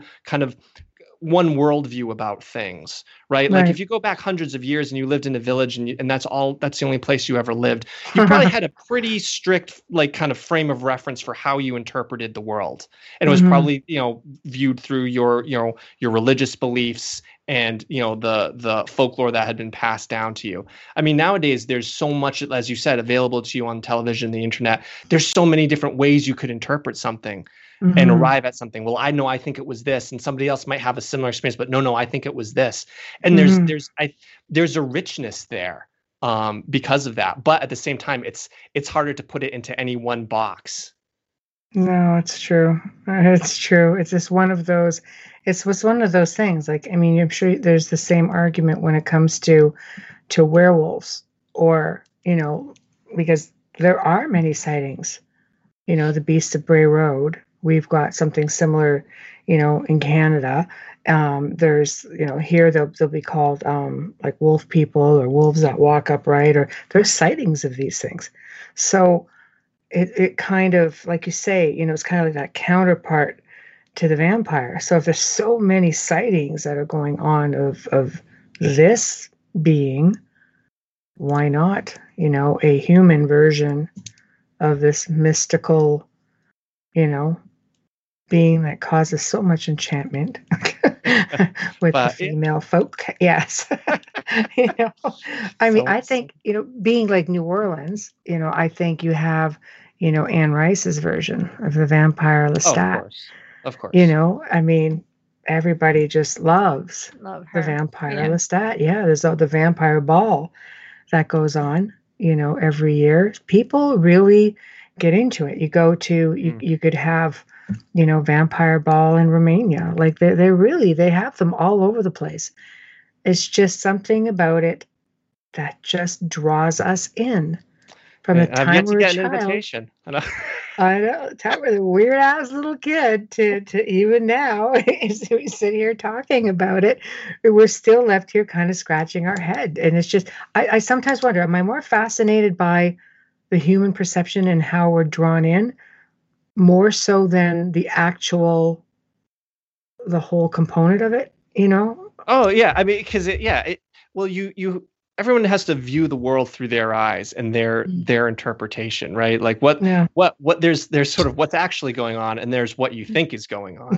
worldview about things, right? Like if you go back hundreds of years and you lived in a village and that's the only place you ever lived, you probably had a pretty strict like kind of frame of reference for how you interpreted the world. And it was probably, viewed through your religious beliefs and, the folklore that had been passed down to you. Nowadays there's so much, as you said, available to you on television, the internet. There's so many different ways you could interpret something. And arrive at something. Well, I think it was this, and somebody else might have a similar experience, but no, I think it was this. And there's a richness there because of that. But at the same time, it's harder to put it into any one box. No, it's true. It's true. It's just one of those. It's one of those things. Like, I'm sure there's the same argument when it comes to werewolves, or because there are many sightings. The Beast of Bray Road. We've got something similar, in Canada. There's, here they'll be called like wolf people, or wolves that walk upright, or there's sightings of these things. So it kind of, like you say, it's kind of like that counterpart to the vampire. So if there's so many sightings that are going on of this being, why not, a human version of this mystical, being that causes so much enchantment with the female folk. Yes. I mean, I think, being like New Orleans, I think you have, Anne Rice's version of the vampire Lestat. Of course. I mean, everybody just loves the vampire Lestat. Yeah, there's the vampire ball that goes on, every year. People really get into it. You go to, you could have, vampire ball in Romania. Like they have them all over the place. It's just something about it that just draws us in from the time I've yet to we're get a child. An invitation. I know. Time we're the weird ass little kid to even now, as we sit here talking about it, we're still left here kind of scratching our head. And it's just, I sometimes wonder, am I more fascinated by the human perception and how we're drawn in more so than the whole component of it, Oh yeah. I mean, because everyone has to view the world through their eyes and their interpretation, right? Like what there's sort of what's actually going on, and there's what you think is going on.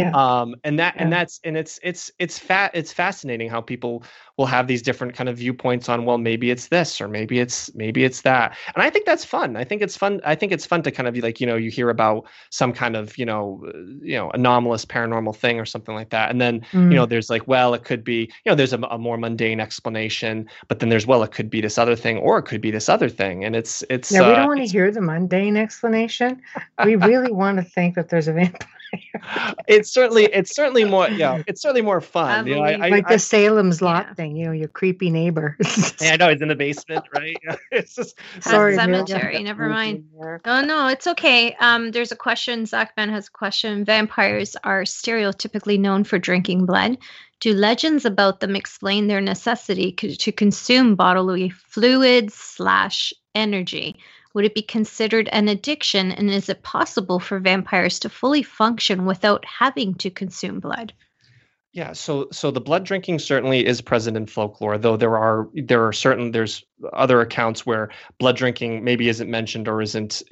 It's fascinating how people will have these different kind of viewpoints on, well, maybe it's this or maybe it's that. And I think that's fun. I think it's fun to kind of be like, you hear about some kind of, anomalous paranormal thing or something like that. And then, there's like, well, it could be, there's a more mundane explanation, but then there's, well, it could be this other thing, or it could be this other thing. And it's we don't want to hear the mundane explanation. We really want to think that there's a vampire. It's certainly more, it's certainly more fun. Like the Salem's Lot thing, your creepy neighbor. I know, he's in the basement, right? It's just sorry, cemetery. Never mind. Oh no, it's okay. There's a question. Zach Ben has a question. Vampires are stereotypically known for drinking blood. Do legends about them explain their necessity to consume bodily fluids / energy? Would it be considered an addiction, and is it possible for vampires to fully function without having to consume blood? Yeah, so the blood drinking certainly is present in folklore, though there's other accounts where blood drinking maybe isn't mentioned or isn't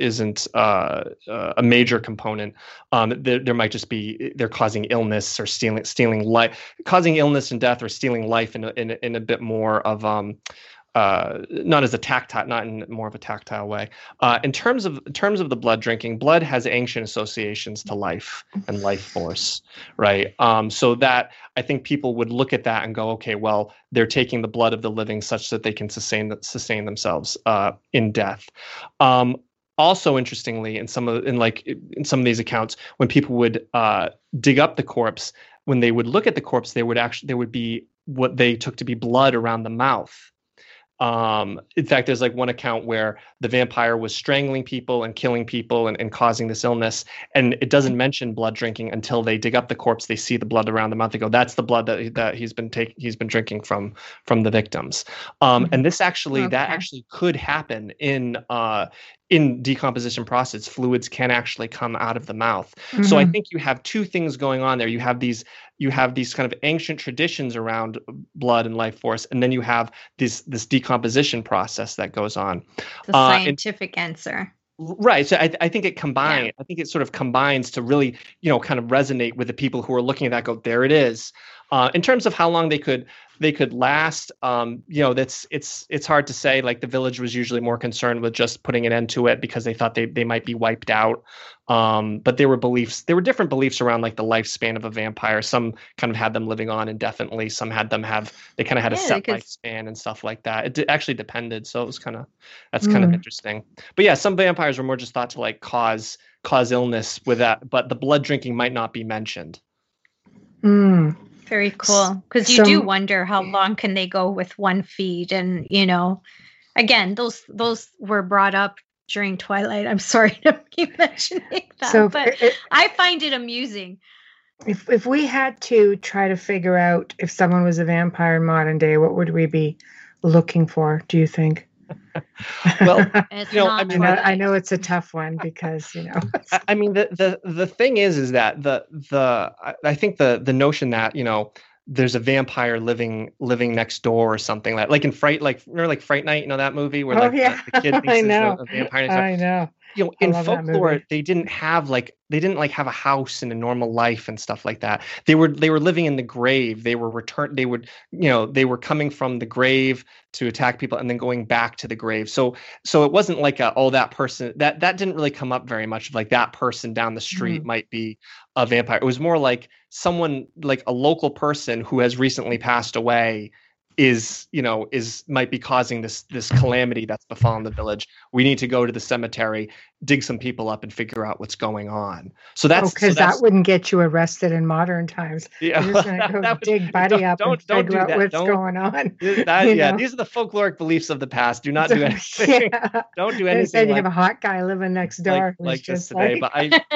a major component. There might just be they're causing illness or stealing life, causing illness and death, or stealing life in a bit more of not as a tactile, not in more of a tactile way. In terms of the blood drinking, blood has ancient associations to life and life force, right? So that I think people would look at that and go, okay, well, they're taking the blood of the living such that they can sustain themselves in death. Also, interestingly, in some of these accounts, when people would dig up the corpse, when they would look at the corpse, there would be what they took to be blood around the mouth. In fact, there's like one account where the vampire was strangling people and killing people and causing this illness. And it doesn't mention blood drinking until they dig up the corpse. They see the blood around the mouth. They go, that's the blood that he's been drinking from the victims. And that actually could happen in decomposition process. Fluids can actually come out of the mouth. Mm-hmm. So I think you have two things going on there. You have these kind of ancient traditions around blood and life force, and then you have this decomposition process that goes on. The scientific answer. Right. So I think it combines. Yeah. I think it sort of combines to really, kind of resonate with the people who are looking at that. Go, there it is. In terms of how long they could last, it's hard to say. Like the village was usually more concerned with just putting an end to it because they thought they might be wiped out. But there were different beliefs around like the lifespan of a vampire. Some kind of had them living on indefinitely. Some had them they kind of had a set lifespan and stuff like that. It actually depended. So it was kind of interesting. But yeah, some vampires were more just thought to like cause illness with that, but the blood drinking might not be mentioned. Very cool. Because you do wonder how long can they go with one feed. And, again, those were brought up during Twilight. I'm sorry to keep mentioning that, but I find it amusing. If we had to try to figure out if someone was a vampire in modern day, what would we be looking for, do you think? Well, I know it's a tough one because I mean the thing is that I think the notion that there's a vampire living next door or something like in Fright, like remember like Fright Night, that movie where the kid thinks there's a vampire next door. I know. I in love that folklore, movie. they didn't have a house and a normal life and stuff like that. They were living in the grave. They were they were coming from the grave to attack people and then going back to the grave. So it wasn't like that person that didn't really come up very much, like that person down the street might be a vampire. It was more like someone, like a local person who has recently passed away might be causing this calamity that's befallen the village. We need to go to the cemetery, dig some people up, and figure out what's going on. So because that wouldn't get you arrested in modern times. Yeah, you're just gonna go dig Buddy up and figure out what's going on. These are the folkloric beliefs of the past. Do not do anything. Yeah. Don't do anything. Instead, you have a hot guy living next door, like just today. But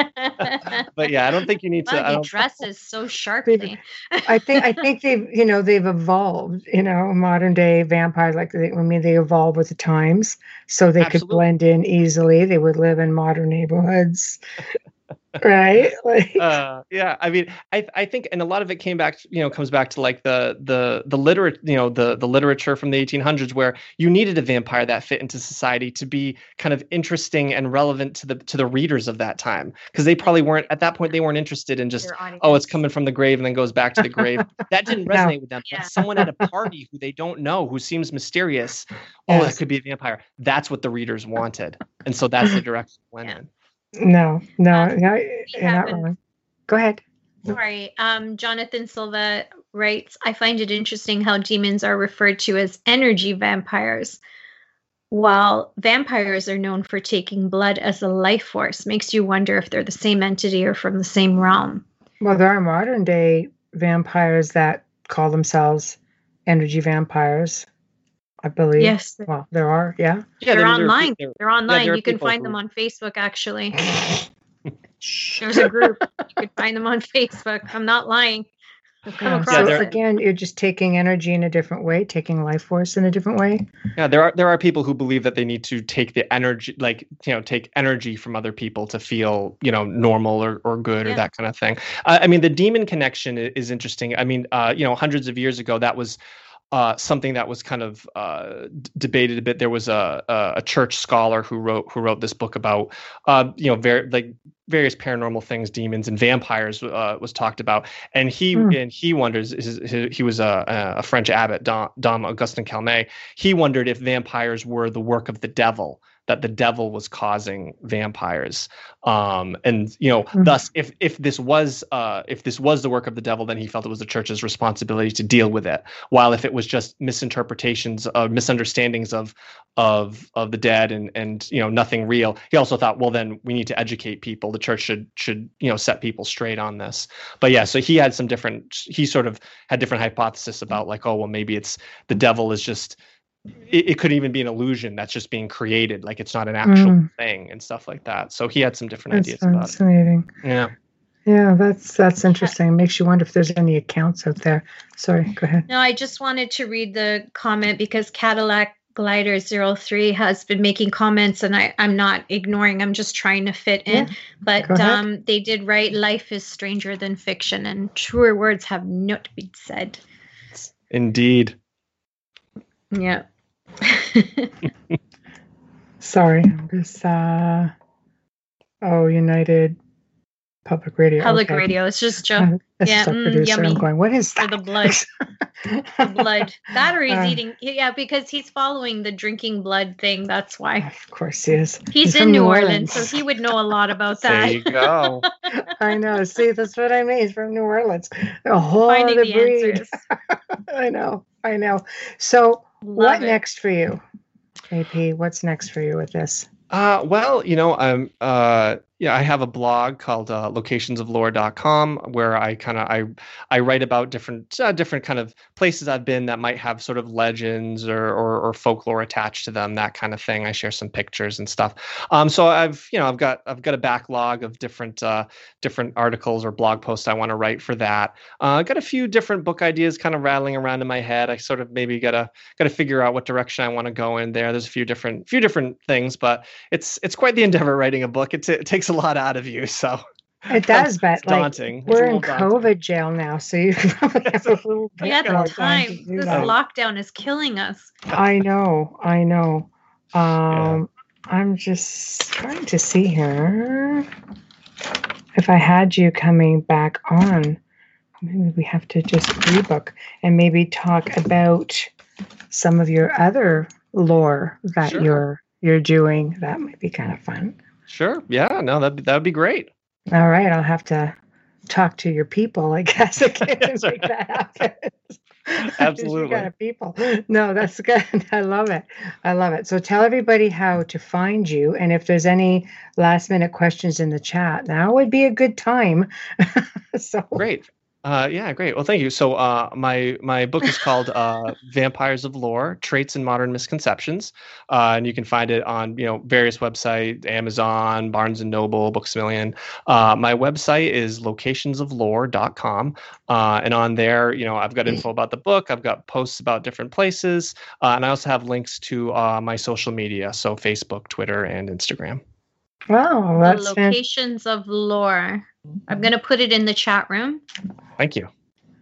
I don't think you need to. He dresses so sharply. I think they've evolved. Modern day vampires, they evolve with the times, so they could blend in easily. They would live in modern neighborhoods, right? Yeah. I mean, I think, and a lot of it comes back to like the literature from the 1800s, where you needed a vampire that fit into society to be kind of interesting and relevant to the readers of that time, because they probably weren't at that point. They weren't interested in just it's coming from the grave and then goes back to the grave. That didn't resonate with them. Yeah. Someone at a party who they don't know, who seems mysterious, that could be a vampire. That's what the readers wanted, and so that's the direction it went in. No, you're not wrong. Go ahead. Sorry. Jonathan Silva writes, I find it interesting how demons are referred to as energy vampires, while vampires are known for taking blood as a life force. Makes you wonder if they're the same entity or from the same realm. Well, there are modern day vampires that call themselves energy vampires, I believe. Yes. Well, there are, yeah. They're online. They're online. You can find them on Facebook, actually. There's a group. You can find them on Facebook. I'm not lying. I've come across it. Again, you're just taking energy in a different way, taking life force in a different way. Yeah, there are people who believe that they need to take the energy, take energy from other people to feel, normal or good or that kind of thing. I mean, the demon connection is interesting. I mean, hundreds of years ago, that was something that was kind of debated a bit. There was a church scholar who wrote this book about various paranormal things, demons and vampires was talked about, and he wonders. He was a French abbot, Dom Augustin Calmet. He wondered if vampires were the work of the devil, that the devil was causing vampires, thus, if this was the work of the devil, then he felt it was the church's responsibility to deal with it. While if it was just misinterpretations, misunderstandings of the dead and nothing real, he also thought, well, then we need to educate people. The church should set people straight on this. But yeah, so he sort of had different hypotheses about maybe it's the devil is just. It could even be an illusion that's just being created, like it's not an actual thing and stuff like that. So he had some different ideas about it. Fascinating. Yeah, that's interesting. Makes you wonder if there's any accounts out there. Sorry, go ahead. No, I just wanted to read the comment because Cadillac Glider 03 has been making comments, and I'm not ignoring. I'm just trying to fit in. But they did write, "Life is stranger than fiction, and truer words have not been said." Indeed. Yeah. Sorry, this United Public Radio. Public Radio. It's just Joe. Yummy. I'm going, what is that? For the blood. The blood. Battery's eating. Yeah, because he's following the drinking blood thing. That's why. Of course he is. He's in New Orleans, so he would know a lot about that. There you go. I know. See, that's what I mean. He's from New Orleans. A whole Finding other the breed. answers. I know. So what next for you, AP? What's next for you with this? I have a blog called locationsoflore.com where I write about different kind of places I've been that might have sort of legends or folklore attached to them, that kind of thing. I share some pictures and stuff. So I've got a backlog of different articles or blog posts I want to write for that. I've got a few different book ideas kind of rattling around in my head. I sort of maybe gotta figure out what direction I want to go in there. There's a few different things, but it's quite the endeavor writing a book. It takes a lot out of you, so it does. But daunting. We're in COVID jail now, so you probably have a little bit more time. This lockdown is killing us. I know. I'm just trying to see here if I had you coming back on. Maybe we have to just rebook and maybe talk about some of your other lore that you're doing. That might be kind of fun. Sure. Yeah. No, that'd be great. All right. I'll have to talk to your people, I guess, again to make that happen. Absolutely. You got people. No, that's good. I love it. I love it. So tell everybody how to find you. And if there's any last minute questions in the chat, now would be a good time. So great. Yeah, great. Well, thank you. So my book is called Vampires of Lore: Traits and Modern Misconceptions, and you can find it on various websites, Amazon, Barnes and Noble, Books A Million. My website is locationsoflore.com, and on there, I've got info about the book. I've got posts about different places, and I also have links to my social media, so Facebook, Twitter, and Instagram. Wow, that's the Locations of Lore. I'm going to put it in the chat room. Thank you.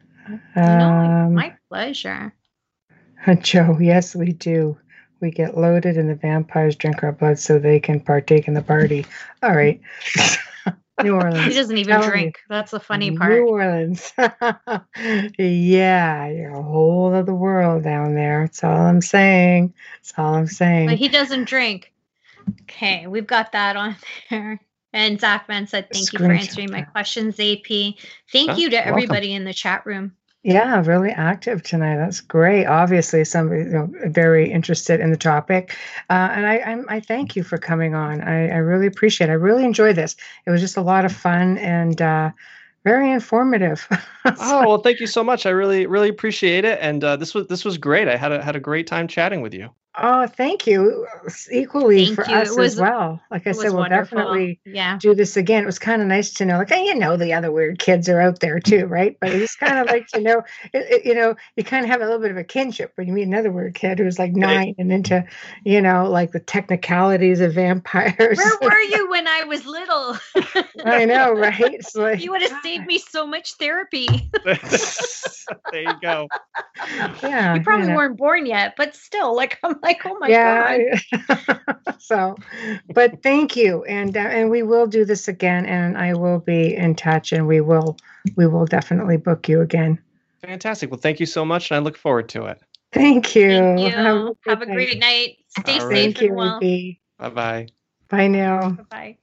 My pleasure. Joe, yes, we do. We get loaded and the vampires drink our blood so they can partake in the party. All right. New Orleans. He doesn't even drink. That's the funny part. New Orleans. Yeah, you're a whole other world down there. That's all I'm saying. That's all I'm saying. But he doesn't drink. Okay, we've got that on there. And Zachman said, thank you for answering my questions, AP. Thank you to everybody in the chat room. Yeah, really active tonight. That's great. Obviously, somebody very interested in the topic. And I thank you for coming on. I really appreciate it. I really enjoyed this. It was just a lot of fun and very informative. Oh, well, thank you so much. I really, really appreciate it. And this was great. I had a great time chatting with you. Oh, thank you. Equally for us as well. Like I said, we'll definitely do this again. It was kind of nice to know, like, hey, the other weird kids are out there too, right? But it's kind of like to know, you kind of have a little bit of a kinship when you meet another weird kid who's like 9 and into, like the technicalities of vampires. Where were you when I was little? I know, right? Like, you would have saved me so much therapy. There you go. Yeah. You probably weren't born yet, but still, I'm like, oh my God. So, but thank you. And we will do this again, and I will be in touch, and we will definitely book you again. Fantastic. Well, thank you so much. And I look forward to it. Thank you. Have a great night. Stay safe and well. Bye-bye. Bye now. Bye-bye.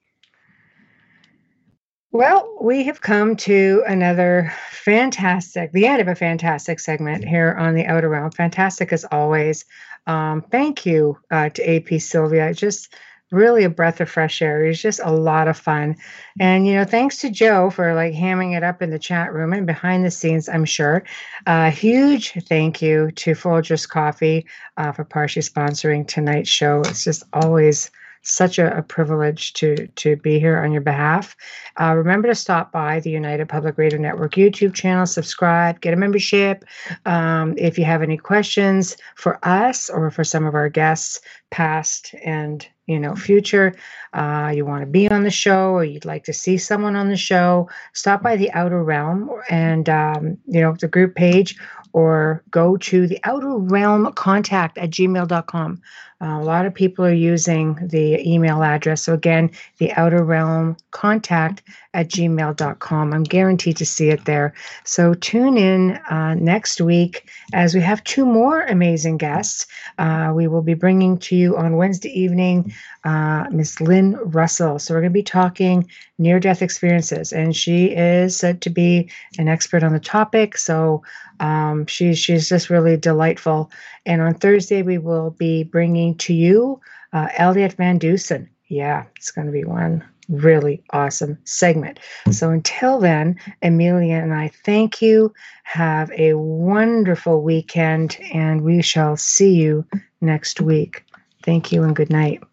Well, we have come to the end of a fantastic segment here on the Outer Realm. Fantastic as always. Thank you to AP Sylvia. Just really a breath of fresh air. It was just a lot of fun. And, thanks to Joe for hamming it up in the chat room and behind the scenes, I'm sure. Huge thank you to Folgers Coffee for partially sponsoring tonight's show. It's just always such a privilege to be here on your behalf. Remember to stop by the United Public Radio Network YouTube channel, subscribe, get a membership. If you have any questions for us or for some of our guests, past and future, you want to be on the show or you'd like to see someone on the show, stop by the Outer Realm and the group page, or go to the Outer Realm contact at gmail.com. A lot of people are using the email address. So again, the Outer Realm contact at gmail.com. I'm guaranteed to see it there. So tune in next week as we have 2 more amazing guests. We will be bringing to you on Wednesday evening Miss Lynn Russell. So we're going to be talking near-death experiences, and she is said to be an expert on the topic. So she's just really delightful. And on Thursday, we will be bringing to you Elliot Van Dusen. Yeah, it's going to be one really awesome segment. So until then, Amelia and I thank you. Have a wonderful weekend, and we shall see you next week. Thank you and good night.